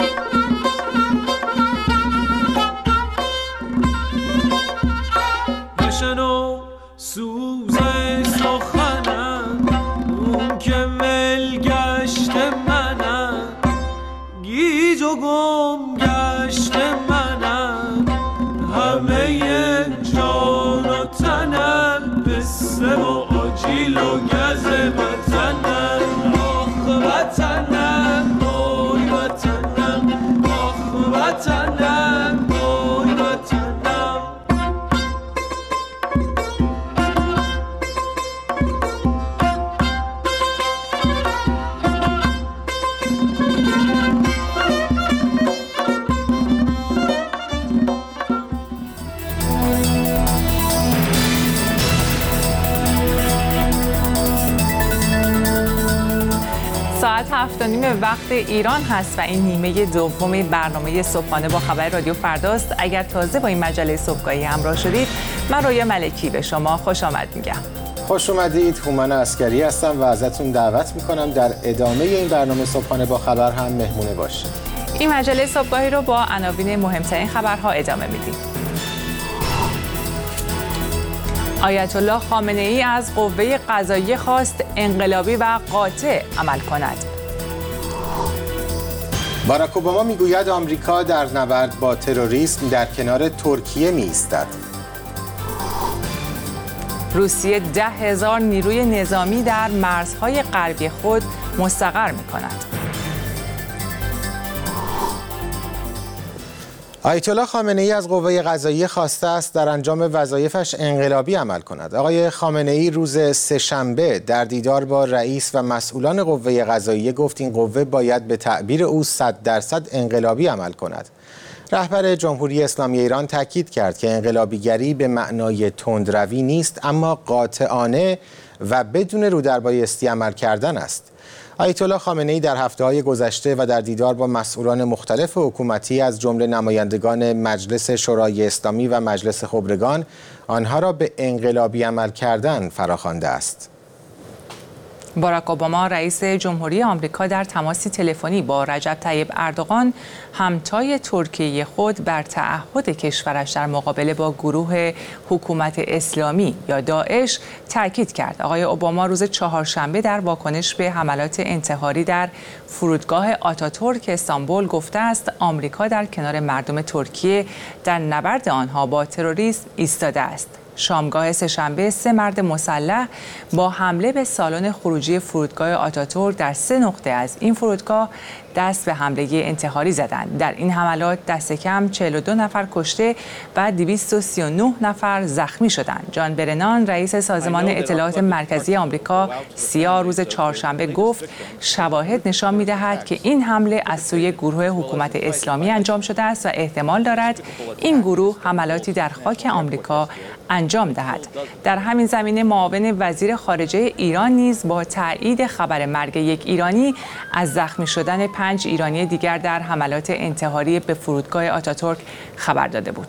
بشنو سوز سخنم، اون که ملگشت منم، گیج و گم گشت منم، همه جان و تنم، بسته و آجیل و گز وطنم. آخ وطنم، اوی وطنم، آخ وطنم، اوی وطنم. 7:30 وقت ایران هست و این نیمه دوم برنامه صبحانه با خبر رادیو فرداست. اگر تازه با این مجله صبحگاهی همراه شدید، من رویا ملکی به شما خوش آمد میگم. خوش اومدید. هومن عسکری هستم و ازتون دعوت میکنم در ادامه این برنامه صبحانه با خبر هم مهمونه باشید. این مجله صبحگاهی رو با عناوین مهمترین خبرها ادامه میدیم. آیت الله خامنه ای از قوه قضاییه خواست انقلابی و قاطع عمل کند. باراک اوباما میگوید آمریکا در نبرد با تروریسم در کنار ترکیه میایستد. روسیه 10,000 نیروی نظامی در مرزهای غربی خود مستقر می‌کند. آیت الله خامنه ای از قوه قضاییه خواسته است در انجام وظایفش انقلابی عمل کند. آقای خامنه ای روز سه‌شنبه در دیدار با رئیس و مسئولان قوه قضاییه گفت این قوه باید به تعبیر او 100% انقلابی عمل کند. رهبر جمهوری اسلامی ایران تاکید کرد که انقلابیگری به معنای تندروی نیست، اما قاطعانه و بدون رودربایستی عمل کردن است. آیت الله خامنه ای در هفته‌های گذشته و در دیدار با مسئولان مختلف حکومتی از جمله نمایندگان مجلس شورای اسلامی و مجلس خبرگان آنها را به انقلابی عمل کردن فراخوانده است. باراک اوباما رئیس جمهوری آمریکا در تماسی تلفنی با رجب طیب اردوغان همتای ترکیه خود بر تعهد کشورش در مقابله با گروه حکومت اسلامی یا داعش تاکید کرد. آقای اوباما روز چهارشنبه در واکنش به حملات انتحاری در فرودگاه آتاتورک استانبول گفته است آمریکا در کنار مردم ترکیه در نبرد آنها با تروریسم ایستاده است. شامگاه سه‌شنبه 3 مرد مسلح با حمله به سالن خروجی فرودگاه آتاتورک در 3 نقطه از این فرودگاه دست به حمله انتحاری زدند. در این حملات دست کم 42 نفر کشته و 239 نفر زخمی شدند. جان برنان رئیس سازمان اطلاعات مرکزی آمریکا سیا روز چهارشنبه گفت شواهد نشان می‌دهد که این حمله از سوی گروه حکومت اسلامی انجام شده است و احتمال دارد این گروه حملاتی در خاک آمریکا انجام دهد. در همین زمینه معاون وزیر خارجه ایران نیز با تایید خبر مرگ یک ایرانی از زخمی شدن 5 ایرانی دیگر در حملات انتحاری به فرودگاه آتاتورک خبر داده بود.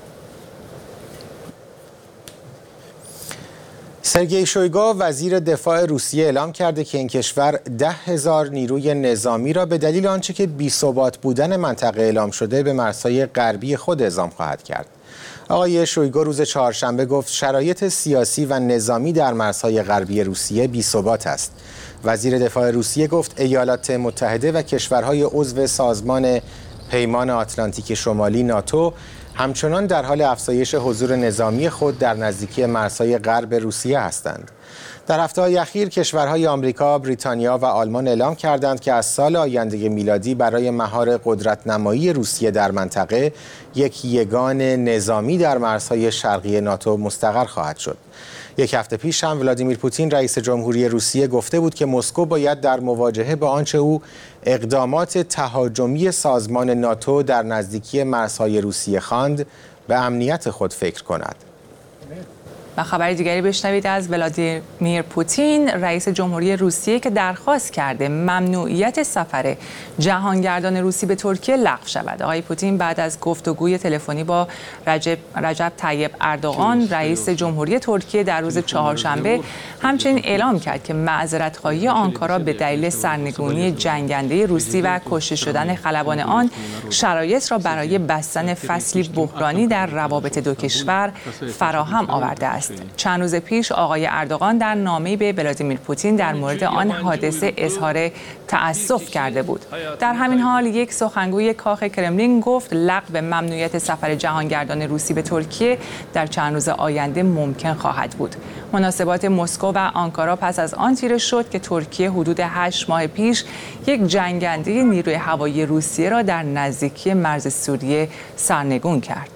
سرگئی شویگو وزیر دفاع روسیه اعلام کرده که این کشور 10,000 نیروی نظامی را به دلیل آنچه که بی‌ثبات بودن منطقه اعلام شده به مرزهای غربی خود اعزام خواهد کرد. آقای شویگو روز چهارشنبه گفت شرایط سیاسی و نظامی در مرزهای غربی روسیه بی‌ثبات است. وزیر دفاع روسیه گفت ایالات متحده و کشورهای عضو سازمان پیمان آتلانتیک شمالی ناتو همچنان در حال افزایش حضور نظامی خود در نزدیکی مرزهای غرب روسیه هستند. در هفته‌های اخیر کشورهای آمریکا، بریتانیا و آلمان اعلام کردند که از سال آینده میلادی برای مهار قدرت‌نمایی روسیه در منطقه یک یگان نظامی در مرزهای شرقی ناتو مستقر خواهد شد. یک هفته پیش هم ولادیمیر پوتین رئیس جمهوری روسیه گفته بود که مسکو باید در مواجهه با آنچه او اقدامات تهاجمی سازمان ناتو در نزدیکی مرزهای روسیه خواند به امنیت خود فکر کند. و خبر دیگری بشنوید از ولادیمیر پوتین رئیس جمهوری روسیه که درخواست کرده ممنوعیت سفر جهانگردان روسی به ترکیه لغو شود. آقای پوتین بعد از گفتگوی تلفنی با رجب طیب اردوغان رئیس جمهوری ترکیه در روز چهارشنبه همچنین اعلام کرد که معذرت‌خواهی آنکارا به دلیل سرنگونی جنگنده روسی و کشته شدن خلبان آن شرایط را برای بستن فصلی بحرانی در روابط دو کشور فراهم آورده است. چند روز پیش آقای اردوغان در نامه‌ای به ولادیمیر پوتین در مورد آن حادثه اظهار تأسف کرده بود. در همین حال یک سخنگوی کاخ کرملین گفت لغو ممنوعیت سفر جهانگردان روسی به ترکیه در چند روز آینده ممکن خواهد بود. مناسبات مسکو و آنکارا پس از آن تیره شد که ترکیه حدود 8 ماه پیش یک جنگنده نیروی هوایی روسیه را در نزدیکی مرز سوریه سرنگون کرد.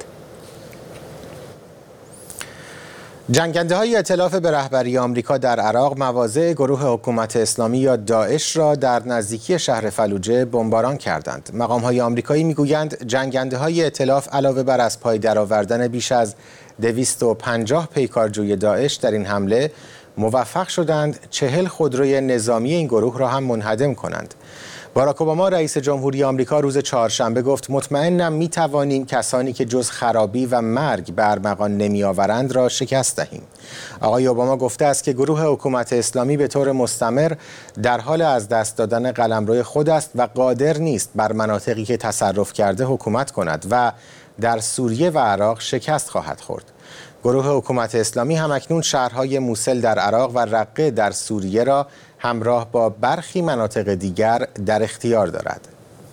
جنگنده‌های ائتلاف به رهبری آمریکا در عراق مواضع گروه حکومت اسلامی یا داعش را در نزدیکی شهر فلوجه بمباران کردند. مقام‌های آمریکایی می‌گویند جنگنده‌های ائتلاف علاوه بر از پای درآوردن بیش از 250 پیکارجوی داعش در این حمله موفق شدند 40 خودروی نظامی این گروه را هم منهدم کنند. باراک اوباما رئیس جمهوری آمریکا روز چهارشنبه گفت مطمئنم می‌توانیم کسانی که جز خرابی و مرگ به ارمغان نمی‌آورند را شکست دهیم. آقای اوباما گفته است که گروه حکومت اسلامی به طور مستمر در حال از دست دادن قلمرو خود است و قادر نیست بر مناطقی که تصرف کرده حکومت کند و در سوریه و عراق شکست خواهد خورد. گروه حکومت اسلامی همکنون شهرهای موصل در عراق و رقه در سوریه را همراه با برخی مناطق دیگر در اختیار دارد.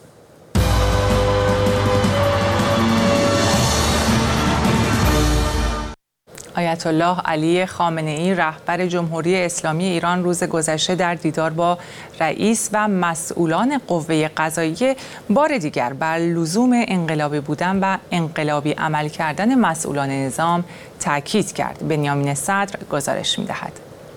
آیت الله علی خامنه‌ای رهبر جمهوری اسلامی ایران روز گذشته در دیدار با رئیس و مسئولان قوه قضاییه بار دیگر بر لزوم انقلابی بودن و انقلابی عمل کردن مسئولان نظام تاکید کرد. بنیامین صدر گزارش می‌دهد.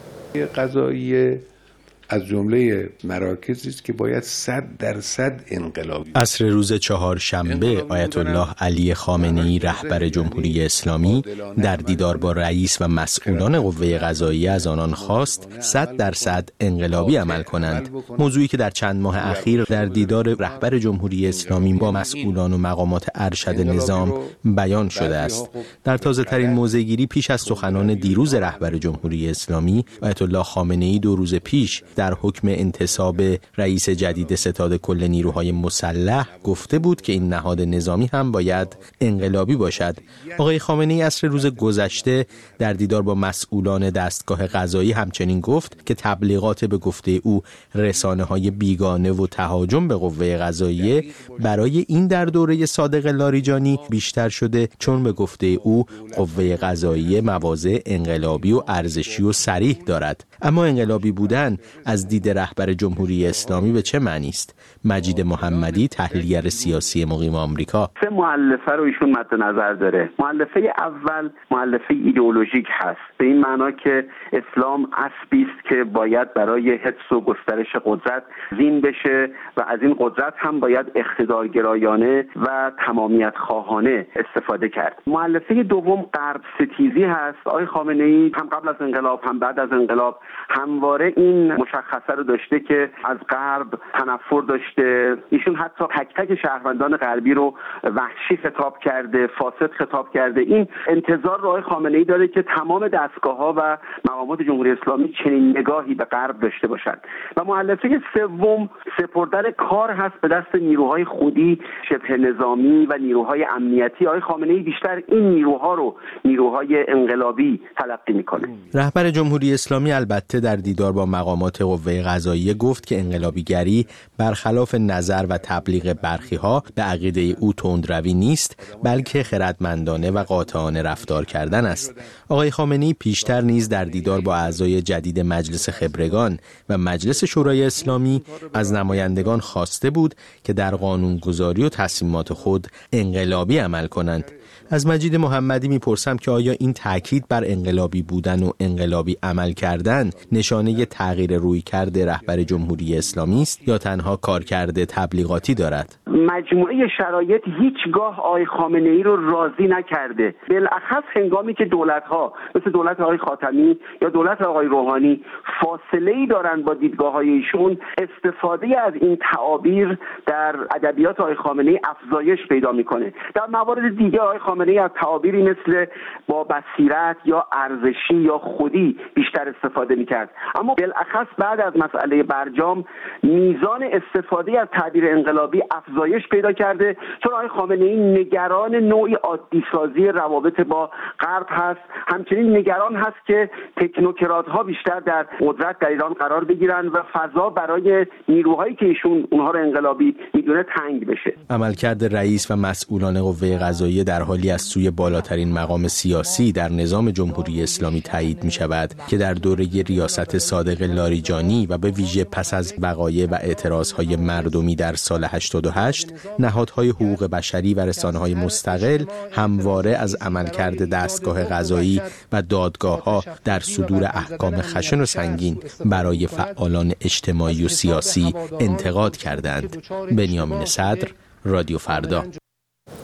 قضاییه از جمله مراکزی است که باید 100% انقلابی. عصر روز چهارشنبه آیت الله علی خامنه‌ای رهبر جمهوری اسلامی در دیدار با رئیس و مسئولان قوه قضاییه از آنان خواست 100% انقلابی عمل کنند. موضوعی که در چند ماه اخیر در دیدار رهبر جمهوری اسلامی با مسئولان و مقامات ارشد نظام بیان شده است. در تازه‌ترین موضع‌گیری پیش از سخنان دیروز رهبر جمهوری اسلامی، آیت الله خامنه‌ای 2 روز پیش در حکم انتصاب رئیس جدید ستاد کل نیروهای مسلح گفته بود که این نهاد نظامی هم باید انقلابی باشد. آقای خامنه‌ای عصر روز گذشته در دیدار با مسئولان دستگاه قضایی همچنین گفت که تبلیغات به گفته او رسانه‌های بیگانه و تهاجم به قوه قضاییه برای این در دوره صادق لاریجانی بیشتر شده، چون به گفته او قوه قضاییه مواضع انقلابی و ارزشی و صریح دارد. اما انقلابی بودن از دید رهبر جمهوری اسلامی به چه معنی است؟ مجید محمدی، تحلیلگر سیاسی مقیم آمریکا. 3 مؤلفه رو ایشون مد نظر داره. مؤلفه اول مؤلفه ایدئولوژیک هست، به این معنا که اسلام اسبی است که باید برای حفظ و گسترش قدرت زین بشه و از این قدرت هم باید اقتدارگرایانه و تمامیت خواهانه استفاده کرد. مؤلفه دوم غرب ستیزی هست. آقای خامنه‌ای هم قبل از انقلاب هم بعد از انقلاب همواره این مشخصه رو داشته که از غرب تنفر داشته. ایشون حتی تک تک شهروندان غربی رو وحشی خطاب کرده، فاسد خطاب کرده. این انتظار رو آقای خامنه‌ای داره که تمام دستگاه‌ها و مقامات جمهوری اسلامی چنین نگاهی به غرب داشته باشند. و مؤلفه سوم سپردن کار هست به دست نیروهای خودی شبه نظامی و نیروهای امنیتی. آقای خامنه‌ای بیشتر این نیروها رو نیروهای انقلابی تلقی میکنه. رهبر جمهوری اسلامی البته در دیدار با مقامات قوه قضاییه گفت که انقلابیگری برخلاف نظر و تبلیغ برخی‌ها به عقیده او تندروی نیست، بلکه خردمندانه و قاطعانه رفتار کردن است. آقای خامنه‌ای پیشتر نیز در دیدار با اعضای جدید مجلس خبرگان و مجلس شورای اسلامی از نمایندگان خواسته بود که در قانونگذاری و تصمیمات خود انقلابی عمل کنند. از مجید محمدی میپرسم که آیا این تاکید بر انقلابی بودن و انقلابی عمل کردن نشانه تغییر رویکرد رهبر جمهوری اسلامی است یا تنها کارکرد تبلیغاتی دارد؟ مجموعه شرایط هیچگاه آقای خامنه‌ای رو راضی نکرده. بالاخص هنگامی که دولت‌ها مثل دولت آقای خاتمی یا دولت آقای روحانی فاصله‌ای دارن با دیدگاه‌های ایشون، استفاده از این تعابیر در ادبیات آقای خامنه‌ای افزایش پیدا می‌کنه. در موارد دیگه آقای خامنه‌ای از تعابیری مثل با بصیرت یا ارزشی یا خودی بیشتر استفاده می‌کرد. اما بالاخص بعد از مسئله برجام میزان استفاده از تعبیر انقلابی افزایش پیدا کرده، چون آقای خامنه‌ای نگران نوعی عادی‌سازی روابط با غرب هست. همچنین نگران هست که تکنوکرات‌ها بیشتر در قدرت در ایران قرار بگیرن و فضا برای نیروهایی که ایشون اونها رو انقلابی میدونه تنگ بشه. عملکرد رئیس و مسئولان قوه قضاییه در حالی از سوی بالاترین مقام سیاسی در نظام جمهوری اسلامی تایید می شود که در دوره ریاست صادق لاریجانی و به ویژه پس از وقایع و اعتراضهای مردمی در سال 88 نهادهای حقوق بشری و رسانه‌های مستقل همواره از عملکرد دستگاه قضایی و دادگاه‌ها در صدور احکام خشن و سنگین برای فعالان اجتماعی و سیاسی انتقاد کردند. بنیامین صدر، رادیو فردا.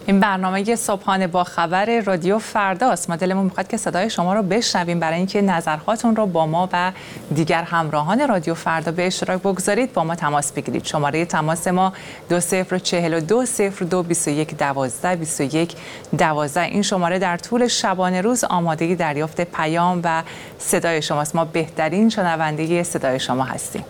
این برنامه صبحانه با خبر رادیو فرداست. ما دلمون میخواد که صدای شما رو بشنویم برای اینکه نظرهاتون رو با ما و دیگر همراهان رادیو فردا به اشتراک بگذارید. با ما تماس بگیرید. شماره تماس ما 2042 02 21 12 21 12. این شماره در طول شبانه روز آماده دریافت پیام و صدای شماست. ما بهترین شنونده صدای شما هستیم.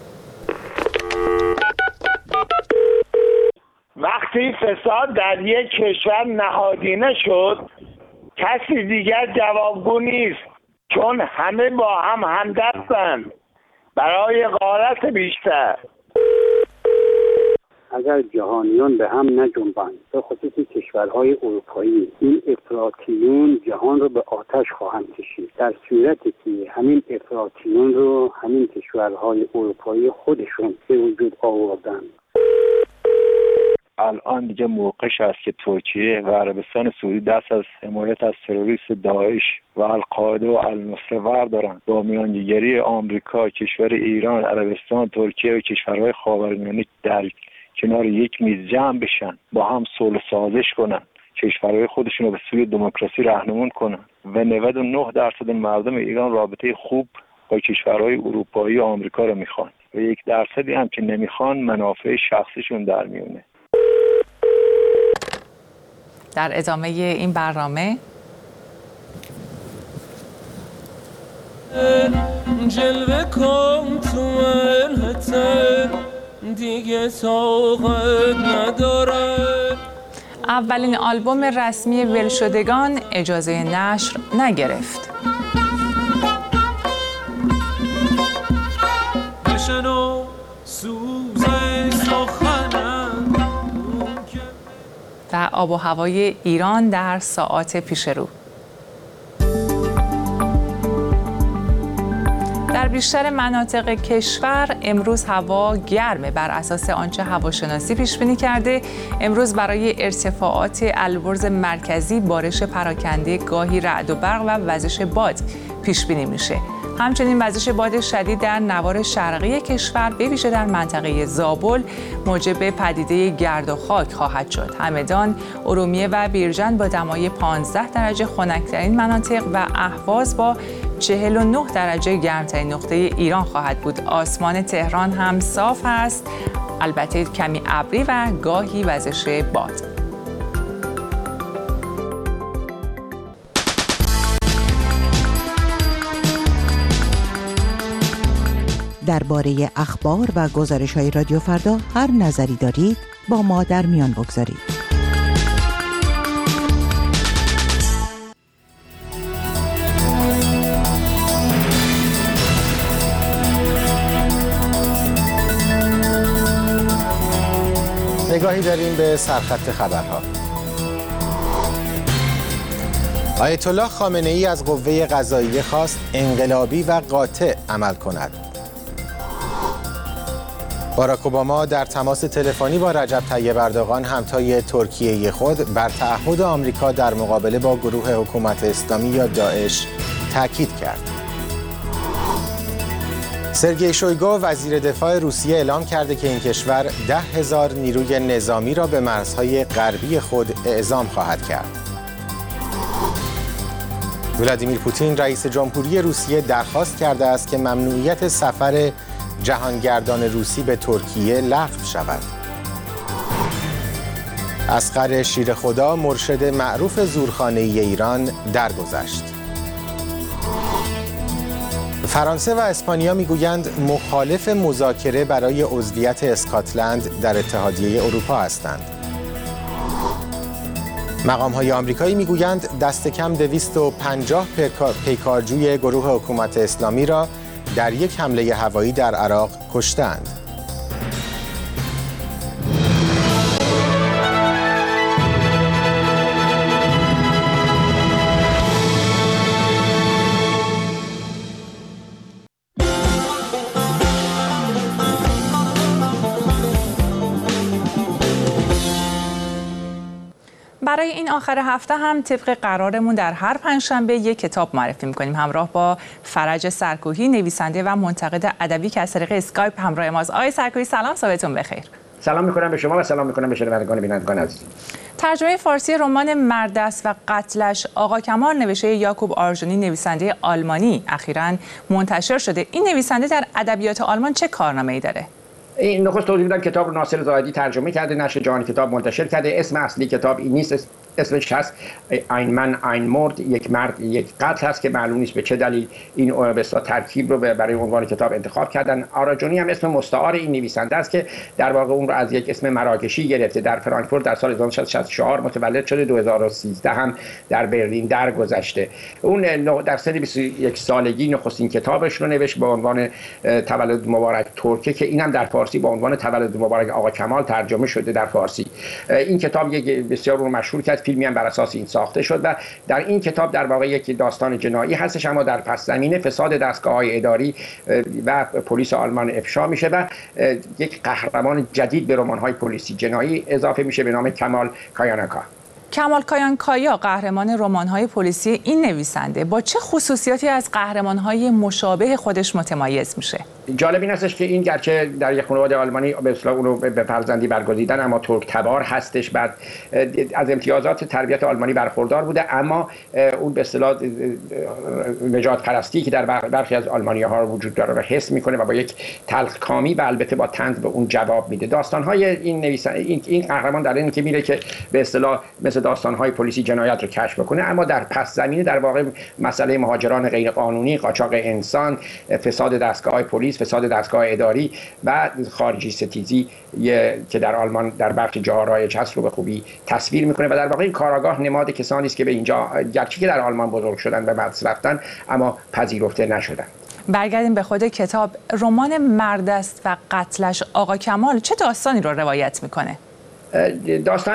وقتی فساد در یک کشور نهادینه شد، کسی دیگر جوابگو نیست، چون همه با هم همدستند برای غارت بیشتر. اگر جهانیان به هم نجنبند، به خصوص کشورهای اروپایی، این افراطیون جهان رو به آتش خواهند کشید. در صورتی که همین افراطیون رو همین کشورهای اروپایی خودشون به وجود آوردن. الان دیگه موقعش است که ترکیه و عربستان سعودی دست از حمایت از تروریست داعش و القاعده و النصره بردارن. با میانجیگری آمریکا، کشور ایران، عربستان، ترکیه و کشورهای خاورمیانه در کنار یک میز جمع بشن، با هم صلح سازش کنن، کشورهای خودشون رو به سوی دموکراسی راهنمون کنن و 99% مردم ایران رابطه خوب با کشورهای اروپایی و آمریکا رو میخوان و 1% هم که نمیخوان منافع شخصیشون در میونه. در ادامه این برنامه جلوه کن تو منحتر دیگه طاقت نداره. اولین آلبوم رسمی ولشدگان اجازه نشر نگرفت. بشنو سوز سخنم و آب و هوای ایران در ساعات پیش رو. در بیشتر مناطق کشور امروز هوا گرمه. بر اساس آنچه هواشناسی پیش بینی کرده، امروز برای ارتفاعات البرز مرکزی بارش پراکنده، گاهی رعد و برق و وزش باد پیش بینی میشه. همچنین وزش باد شدید در نوار شرقی کشور به ویژه در منطقه زابل موجب پدیده گرد و خاک خواهد شد. همدان، ارومیه و بیرجند با دمای 15 درجه خنک‌ترین مناطق و اهواز با 49 درجه گرمترین نقطه ایران خواهد بود. آسمان تهران هم صاف است، البته کمی ابری و گاهی وزش باد. درباره اخبار و گزارش‌های رادیو فردا هر نظری دارید با ما در میان بگذارید. نگاهی داریم به سرخط خبرها. آیت الله خامنه‌ای از قوه قضاییه خواست انقلابی و قاطع عمل کند. باراک اوباما در تماس تلفنی با رجب طیب اردوغان همتای ترکیه خود بر تعهد آمریکا در مقابله با گروه حکومت اسلامی یا داعش تاکید کرد. سرگئی شویگو وزیر دفاع روسیه اعلام کرده که این کشور 10,000 نیروی نظامی را به مرزهای غربی خود اعزام خواهد کرد. ولادیمیر پوتین رئیس جمهوری روسیه درخواست کرده است که ممنوعیت سفر جهانگردان روسی به ترکیه لغو شود. اصغر شیرخدا مرشد معروف زورخانه‌ای ایران درگذشت. فرانسه و اسپانیا میگویند مخالف مذاکره برای عضویت اسکاتلند در اتحادیه اروپا هستند. مقام‌های آمریکایی میگویند دست کم 250 پیکارجوی گروه حکومت اسلامی را در یک حمله هوایی در عراق کشتند. برای این آخر هفته هم طبق قرارمون در هر پنجشنبه یک کتاب معرفی می‌کنیم همراه با فرج سرکوهی، نویسنده و منتقد ادبی که از طریق اسکایپ همراه ماست. آقای سرکوهی سلام، صبحتون بخیر. سلام می‌کنم به شما و سلام می‌کنم به شنوندگان بینندگان عزیز. ترجمه فارسی رمان مردست و قتلش آقا کمال نوشته یاکوب آرژونی، نویسنده آلمانی، اخیراً منتشر شده. این نویسنده در ادبیات آلمان چه کارنامه‌ای داره؟ این نخست توضیح بدم کتاب رو ناصر زاهدی ترجمه کرده، نشر جهان کتاب منتشر کرده. اسم اصلی کتاب این نیست، اسمش هست این من این مرد، یک مرد یک قتل هست که معلوم نیست به چه دلیل این به اصطلاح ترکیب رو برای عنوان کتاب انتخاب کردن. آراجونی هم اسم مستعار این نویسنده است که در واقع اون رو از یک اسم مراکشی گرفته. در فرانکفورت در سال 1964 متولد شده، 2013 هم در برلین درگذشته. اون در سن 21 سالگی نخستین کتابش رو نوشت با عنوان تولد مبارک ترکه که اینم در فارسی با عنوان تولد مبارک آقا کمال ترجمه شده در فارسی. این کتاب یک بسیار مشهور کرد، فیلمی هم بر اساس این ساخته شد و در این کتاب در واقع یک داستان جنایی هستش، اما در پس زمینه فساد دستگاه‌های اداری و پلیس آلمان افشا میشه و یک قهرمان جدید به رمان‌های پلیسی جنایی اضافه میشه به نام کمال کایانکا. کمال کایانکایا قهرمان رمان‌های پلیسی این نویسنده با چه خصوصیاتی از قهرمان‌های مشابه خودش متمایز میشه؟ جالب این هستش که این گرچه در یک خانواده آلمانی به اصطلاح اون رو به فرزندی برگزیدن، اما ترک تبار هستش، بعد از امتیازات تربیت آلمانی برخوردار بوده، اما اون به اصطلاح نجات پرستی که در برخی از آلمانی‌ها وجود داره رو حس میکنه و با یک تلخکامی و البته با طنز به اون جواب میده. داستان‌های این نویسنده این قهرمان در این که میره که به اصطلاح مثل داستان‌های پلیسی جنایت رو کشف بکنه، اما در پس زمینه در واقع مسئله مهاجران غیرقانونی، قاچاق انسان، فساد دستگاه‌های پلیس، فساد دستگاه اداری و خارجی ستیزی که در آلمان در بخش جاها رایج هست رو به خوبی تصویر میکنه و در واقع این کاراگاه نماد کسانی است که به اینجا گرچه که در آلمان بزرگ شدن و مدرسه رفتن اما پذیرفته نشدن. برگردیم به خود کتاب. رمان مردست و قتلش آقا کمال چه داستانی رو روایت میکنه؟ داستان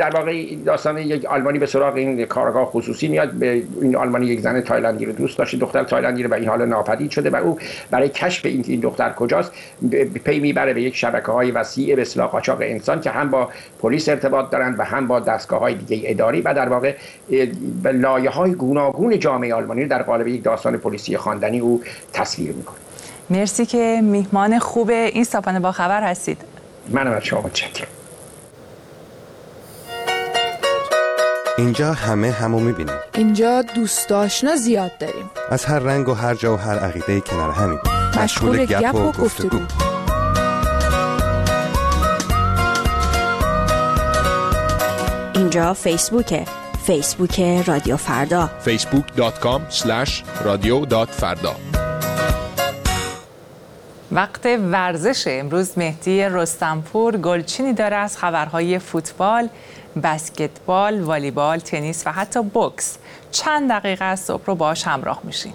یک آلمانی به سراغ این کارگاه خصوصی میاد. به این آلمانی یک زن تایلندی رو دوست داشته، دختر تایلندی رو، و این حالا ناپدید شده و او برای کشف این دختر کجاست پی میبره به یک شبکه‌های وسیع به اصطلاح قاچاق انسان که هم با پلیس ارتباط دارند و هم با دستگاه‌های دیگه اداری و در واقع لایه‌های گوناگون جامعه آلمانی رو در قالب یک داستان پلیسی خواندنی او تصویر میکنه. مرسی که میهمان خوب این صبحانه با خبر هستید. منم از شما متشکرم. اینجا همو میبینیم. اینجا دوست آشنا زیاد داریم. از هر رنگ و هر جا و هر عقیده کنار همیم. مشغول گپ و گفتگو. اینجا فیسبوک رادیو فردا. facebook.com/radio.farda. وقت ورزش. امروز مهدی رستمپور گلچینی داره از خبرهای فوتبال، بسکتبال، والیبال، تنیس و حتی بوکس. چند دقیقه از صبح رو باهاش همراه میشیم.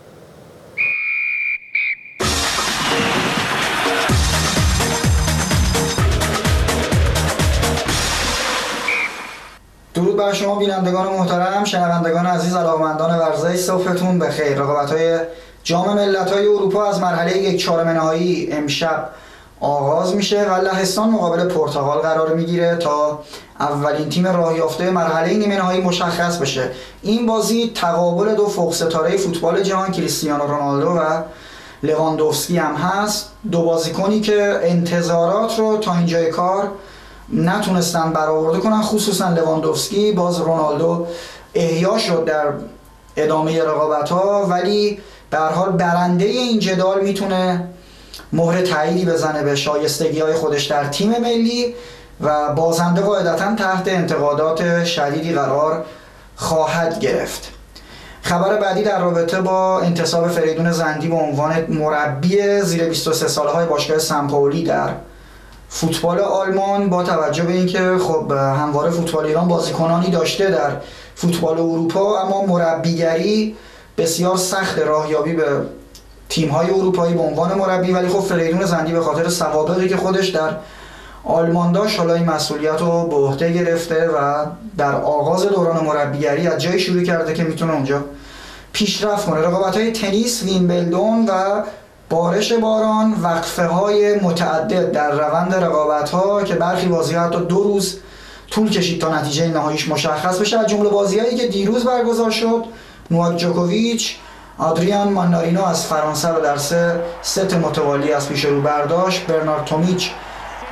درود بر شما بینندگان محترم، شنوندگان عزیز، علاقه‌مندان ورزش، صبحتون بخیر. رقابت‌های جام ملت‌های اروپا از مرحله 1/4 نهایی امشب آغاز میشه و لهستان مقابل پرتغال قرار میگیره تا اولین تیم راه یافته مرحله نیمه نهایی مشخص بشه. این بازی تقابل دو فوق ستاره فوتبال جهان، کریستیانو رونالدو و لواندوفسکی هم هست. دو بازیکنی که انتظارات رو تا اینجای کار نتونستن برآورده کنن، خصوصا لواندوفسکی. باز رونالدو احیا شد در ادامه رقابت‌ها، ولی به هر حال برنده این جدال میتونه مهر تاییدی بزنه به شایستگی‌های خودش در تیم ملی و بازنده قاعدتاً تحت انتقادات شدیدی قرار خواهد گرفت. خبر بعدی در رابطه با انتصاب فریدون زندی به عنوان مربی زیر 23 ساله‌های باشگاه سمپائولی در فوتبال آلمان، با توجه به اینکه خب همواره فوتبال ایران بازیکنانی داشته در فوتبال اروپا، اما مربیگری بسیار سخت راهیابی به تیم‌های اروپایی به عنوان مربی، ولی خب فریدون زندی به خاطر سوابقی که خودش در آلمان داشت حالا این مسئولیت رو به عهده گرفته و در آغاز دوران مربیگری از جایی شروع کرده که میتونه اونجا پیشرفت کنه. رقابت‌های تنیس، ویمبلدون و بارش باران، وقفه‌های متعدد در روند رقابت‌ها که برخی بازی‌ها حتی 2 روز طول کشید تا نتیجه نهاییش مشخص بشه. از جمله بازی‌هایی که دیروز برگزار شد، نوواک جوکوویچ آدریان مانارینو از فرانسه رو در 3 ست متوالی از پیش رو برداشت. برنارد تومیچ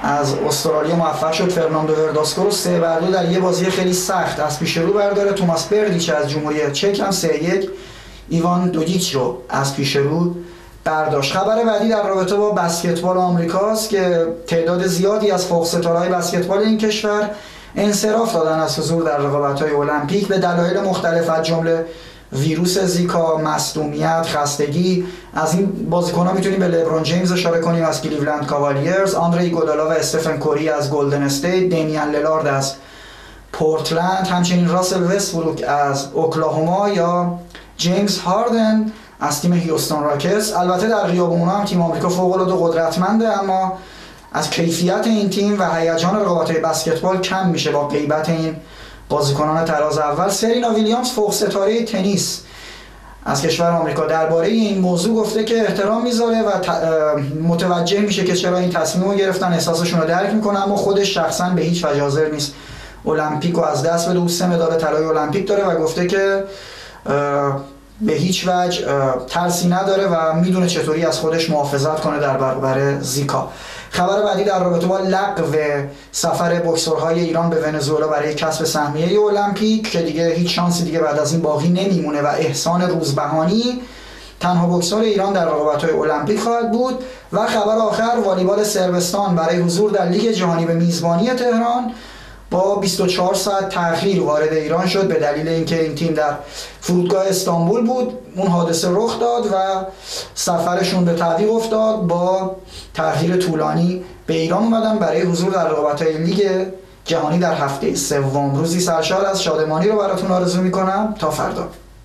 از استرالیا موفق شد فرناندو ورداسکو رو 3-2 در یه بازی خیلی سخت از پیش رو برداره. توماس بردیچ از جمهوری چک هم 3-1 ایوان دودیچ رو از پیش رو برداشت. خبر بعدی در رابطه با بسکتبال آمریکاست که تعداد زیادی از فوق ستاره‌های بسکتبال این کشور انصراف دادن از حضور در رقابت‌های المپیک به دلایل مختلف، از جمله ویروس زیکا، مصدومیت، خستگی. از این بازیکن‌ها میتونیم به لبرون جیمز اشاره کنیم از کلیولند کاوالیرز، آندری گودالا و استفن کوری از گلدن استیت، دیمیان للارد از پورتلند، همچنین راسل وستبروک از اوکلاهوما یا جیمز هاردن از تیم هیوستن راکتس. البته در ریابونا هم تیم آمریکا فوق‌العاده قدرتمنده، اما از کیفیت این تیم و هیجان رقابت‌های بسکتبال کم میشه با غیبت این بازیکنان تراز اول. سرینا ویلیامز فوق ستاره تنیس از کشور آمریکا درباره این موضوع گفته که احترام میذاره و متوجه میشه که چرا این تصمیم رو گرفتن، احساسشون رو درک میکنه، اما خودش شخصا به هیچ وجه حاضر نیست المپیک رو از دست بده. 3 مدال طلای المپیک داره و گفته که به هیچ وجه ترسی نداره و میدونه چطوری از خودش محافظت کنه در برابر زیکا. خبر بعدی در رابطه با لغو سفر بوکسورهای ایران به ونزوئلا برای کسب سهمیه المپیک که دیگه هیچ شانسی دیگه بعد از این باقی نمیمونه و احسان روزبهانی تنها بوکسور ایران در رقابت‌های المپیک خواهد بود. و خبر آخر، والیبال صربستان برای حضور در لیگ جهانی به میزبانی تهران با 24 ساعت تأخیر وارد ایران شد به دلیل اینکه این تیم در فرودگاه استانبول بود. اون حادثه رخ داد و سفرشون به تعویق افتاد. با تأخیر طولانی به ایران اومدن برای حضور در رقابت‌های لیگ جهانی در هفته سوم. روزی سرشار از شادمانی رو براتون آرزو می‌کنم. تا فردا.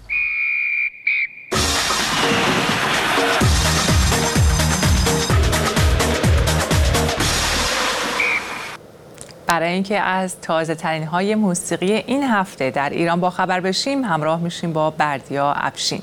برای اینکه از تازه ترین های موسیقی این هفته در ایران با خبر بشیم، همراه میشیم با بردیا افشین.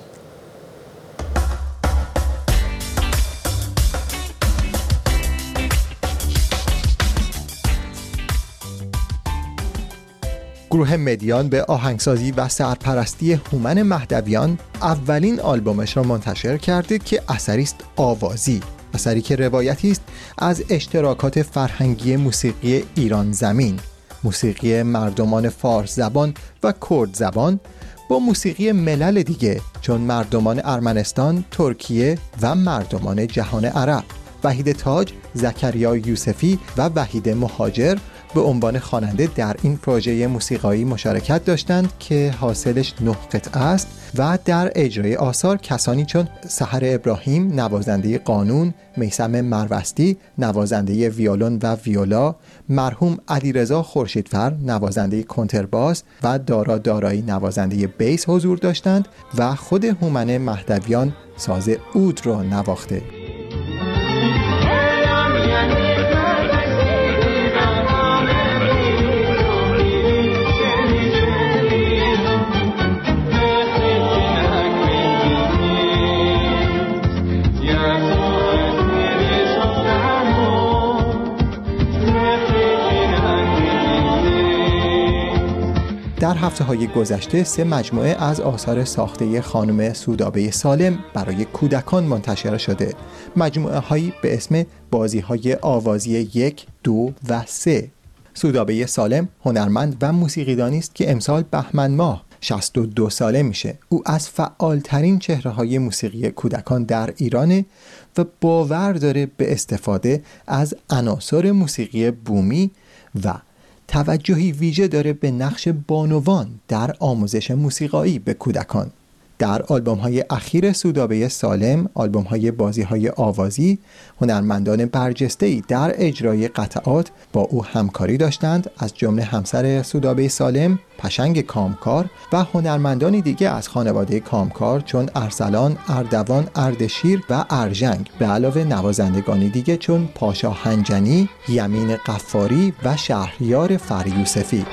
گروه مدیان به آهنگسازی و سرپرستی هومن مهدویان اولین آلبومش را منتشر کرده که اثری است آوازی، اثری که روایتی است از اشتراکات فرهنگی موسیقی ایران زمین، موسیقی مردمان فارس زبان و کرد زبان با موسیقی ملل دیگه چون مردمان ارمنستان، ترکیه و مردمان جهان عرب. وحید تاج، زکریا یوسفی و وحید مهاجر به عنوان خواننده در این پروژه موسیقایی مشارکت داشتند که حاصلش 9 قطعه است و در اجرای آثار کسانی چون سحر ابراهیم نوازنده قانون، میثم مروستی نوازنده ویولون و ویولا، مرحوم علیرضا خورشیدفر نوازنده کنترباس و دارا دارایی نوازنده بیس حضور داشتند و خود هومن مهدویان ساز عود را نواخته. در هفته‌های گذشته 3 مجموعه از آثار ساخته خانم سودابه سالم برای کودکان منتشر شده. مجموعه هایی به اسم بازی‌های آوازی 1، 2 و 3. سودابه سالم هنرمند و موسیقیدانی است که امسال بهمن ماه 62 ساله میشه. او از فعالترین چهره‌های موسیقی کودکان در ایرانه و باور داره به استفاده از عناصر موسیقی بومی و توجهی ویژه داره به نقش بانوان در آموزش موسیقایی به کودکان. در آلبوم‌های اخیر سودابه سالم، آلبوم‌های بازی‌های آوازی، هنرمندان برجسته‌ای در اجرای قطعات با او همکاری داشتند، از جمله همسر سودابه سالم، پشنگ کامکار و هنرمندانی دیگه از خانواده کامکار چون ارسلان، اردوان، اردشیر و ارژنگ، به علاوه نوازندگانی دیگه چون پاشا هنجنی، یمین قفاری و شهریار فریوسفی.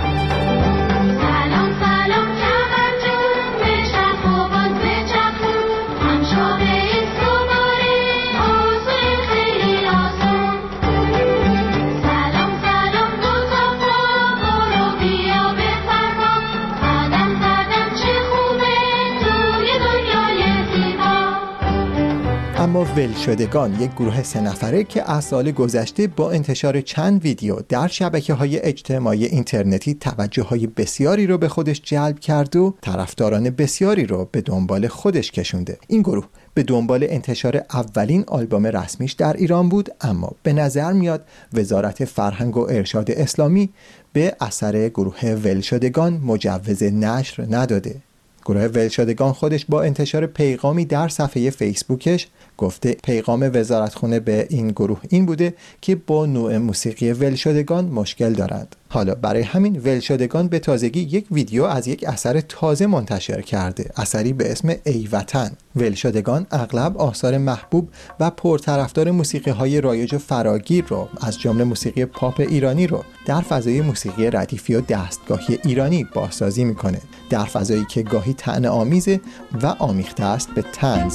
اما ولشدگان یک گروه 3 نفره که از سال گذشته با انتشار چند ویدیو در شبکه‌های اجتماعی اینترنتی توجه‌های بسیاری رو به خودش جلب کرد و طرفداران بسیاری رو به دنبال خودش کشونده. این گروه به دنبال انتشار اولین آلبوم رسمیش در ایران بود، اما به نظر میاد وزارت فرهنگ و ارشاد اسلامی به اثر گروه ولشدگان مجوز نشر نداده. گروه ولشدگان خودش با انتشار پیغامی در صفحه فیسبوکش گفته پیغام وزارتخونه به این گروه این بوده که با نوع موسیقی ولشدگان مشکل دارند. حالا برای همین ولشدگان به تازگی یک ویدیو از یک اثر تازه منتشر کرده، اثری به اسم ای وطن. ولشدگان اغلب آثار محبوب و پرطرفدار موسیقی‌های رایج و فراگیر رو از جمله موسیقی پاپ ایرانی رو در فضای موسیقی ردیفی و دستگاهی ایرانی بازسازی میکنه، در فضایی که گاهی طعنه‌آمیزه و آمیخته است به طنز.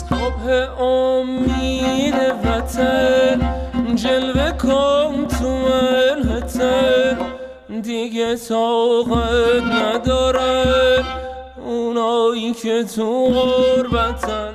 امید وطن جلوه کن تو منحتن، دیگه طاقت ندارن اونایی که تو غربتن.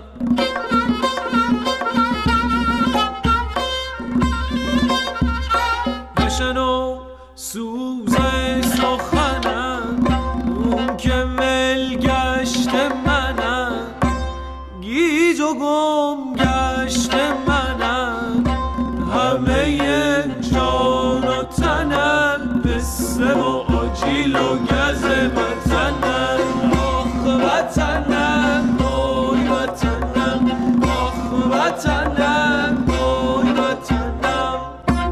بشنو سوز سخنم اون که ملگشت منم، گیج و گم گشت منم، همه جان و تنم، قصه و آجیل و گز وطنم. آخ وطنم وای وطنم، آخ وطنم وای وطنم.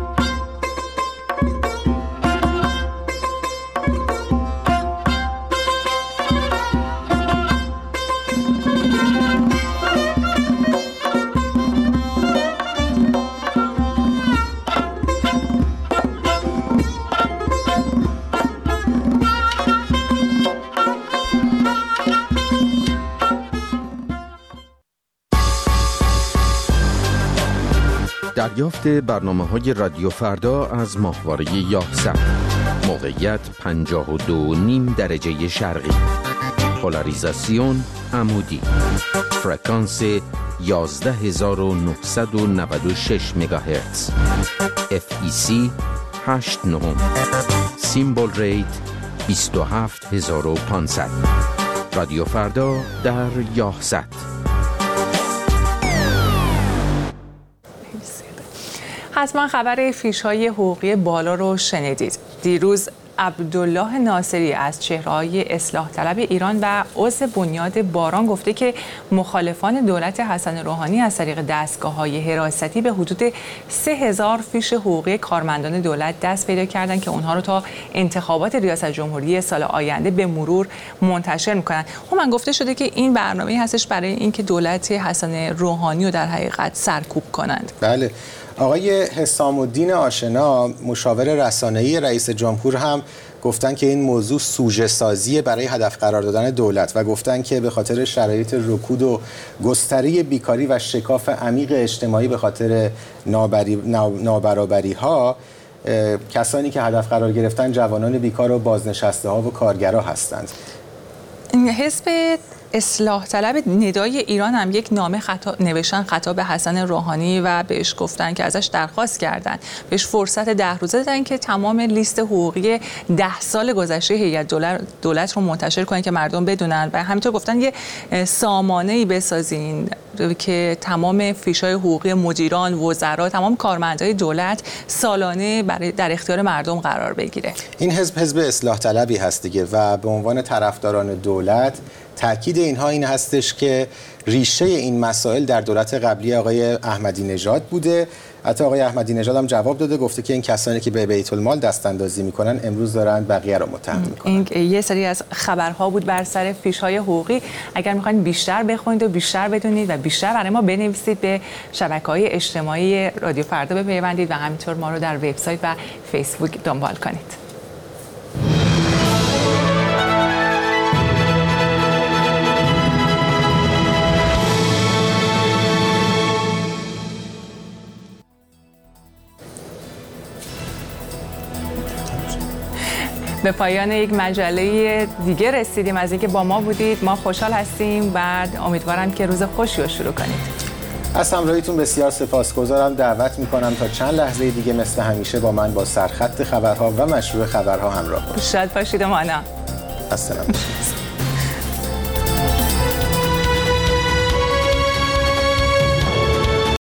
دریافت برنامه‌های رادیو فردا از ماهواره یاهصد. موقعیت 52.5 درجه شرقی. پولاریزاسیون عمودی. فرکانس 11996 مگاهرتز. FEC 89. سیمبل ریت 27500. رادیو فردا در یاهصد. حتما خبر فیش‌های حقوقی بالا رو شنیدید. دیروز عبدالله ناصری از چهره‌های اصلاح طلب ایران و عضو بنیاد باران گفته که مخالفان دولت حسن روحانی از طریق دستگاه‌های حراستی به حدود 3000 فیش حقوقی کارمندان دولت دست پیدا کردند که اونها رو تا انتخابات ریاست جمهوری سال آینده به مرور منتشر می‌کنند. من گفته شده که این برنامه‌ای هستش برای اینکه دولت حسن روحانی رو در حقیقت سرکوب کنند. بله. آقای حسام الدین آشنا مشاور رسانه‌ای رئیس جمهور هم گفتن که این موضوع سوژه سازی برای هدف قرار دادن دولت و گفتن که به خاطر شرایط رکود و گستره بیکاری و شکاف عمیق اجتماعی به خاطر نابرابری‌ها کسانی که هدف قرار گرفتن جوانان بیکار و بازنشسته‌ها و کارگرها هستند. حزب اصلاح طلب ندای ایران هم یک نامه نوشتن خطاب حسن روحانی و بهش گفتن که ازش درخواست کردن بهش فرصت 10 روزه دادن که تمام لیست حقوقی 10 سال گذشته هیئت دولت رو منتشر کنن که مردم بدونن و همینطور گفتن یه سامانه‌ای بسازین که تمام فیش‌های حقوقی مدیران، وزرا، تمام کارمندای دولت سالانه در اختیار مردم قرار بگیره. این حزب اصلاح طلبی هست دیگه و به عنوان طرفداران دولت تأکید اینها این هستش که ریشه این مسائل در دولت قبلی آقای احمدی نژاد بوده. حتی آقای احمدی نژاد هم جواب داده، گفته که این کسانی که به بیت المال دست اندازی میکنن امروز دارن بقیه رو متهم میکنن. این یه سری از خبرها بود بر سر فیش‌های حقوقی. اگر میخواین بیشتر بخونید و بیشتر بدونید و بیشتر برای ما بنویسید به شبکه‌های اجتماعی رادیو فردا بپیوندید و همینطور ما رو در وبسایت و فیسبوک دنبال کنید. به پایان یک مجله دیگه رسیدیم. از اینکه با ما بودید ما خوشحال هستیم و امیدوارم که روز خوشی رو شروع کنید. از همراهیتون بسیار سپاسگزارم. دعوت میکنم تا چند لحظه دیگه مثل همیشه با من با سرخط خبرها و مشروع خبرها همراه باشید. شاد باشید. مانا. السلام.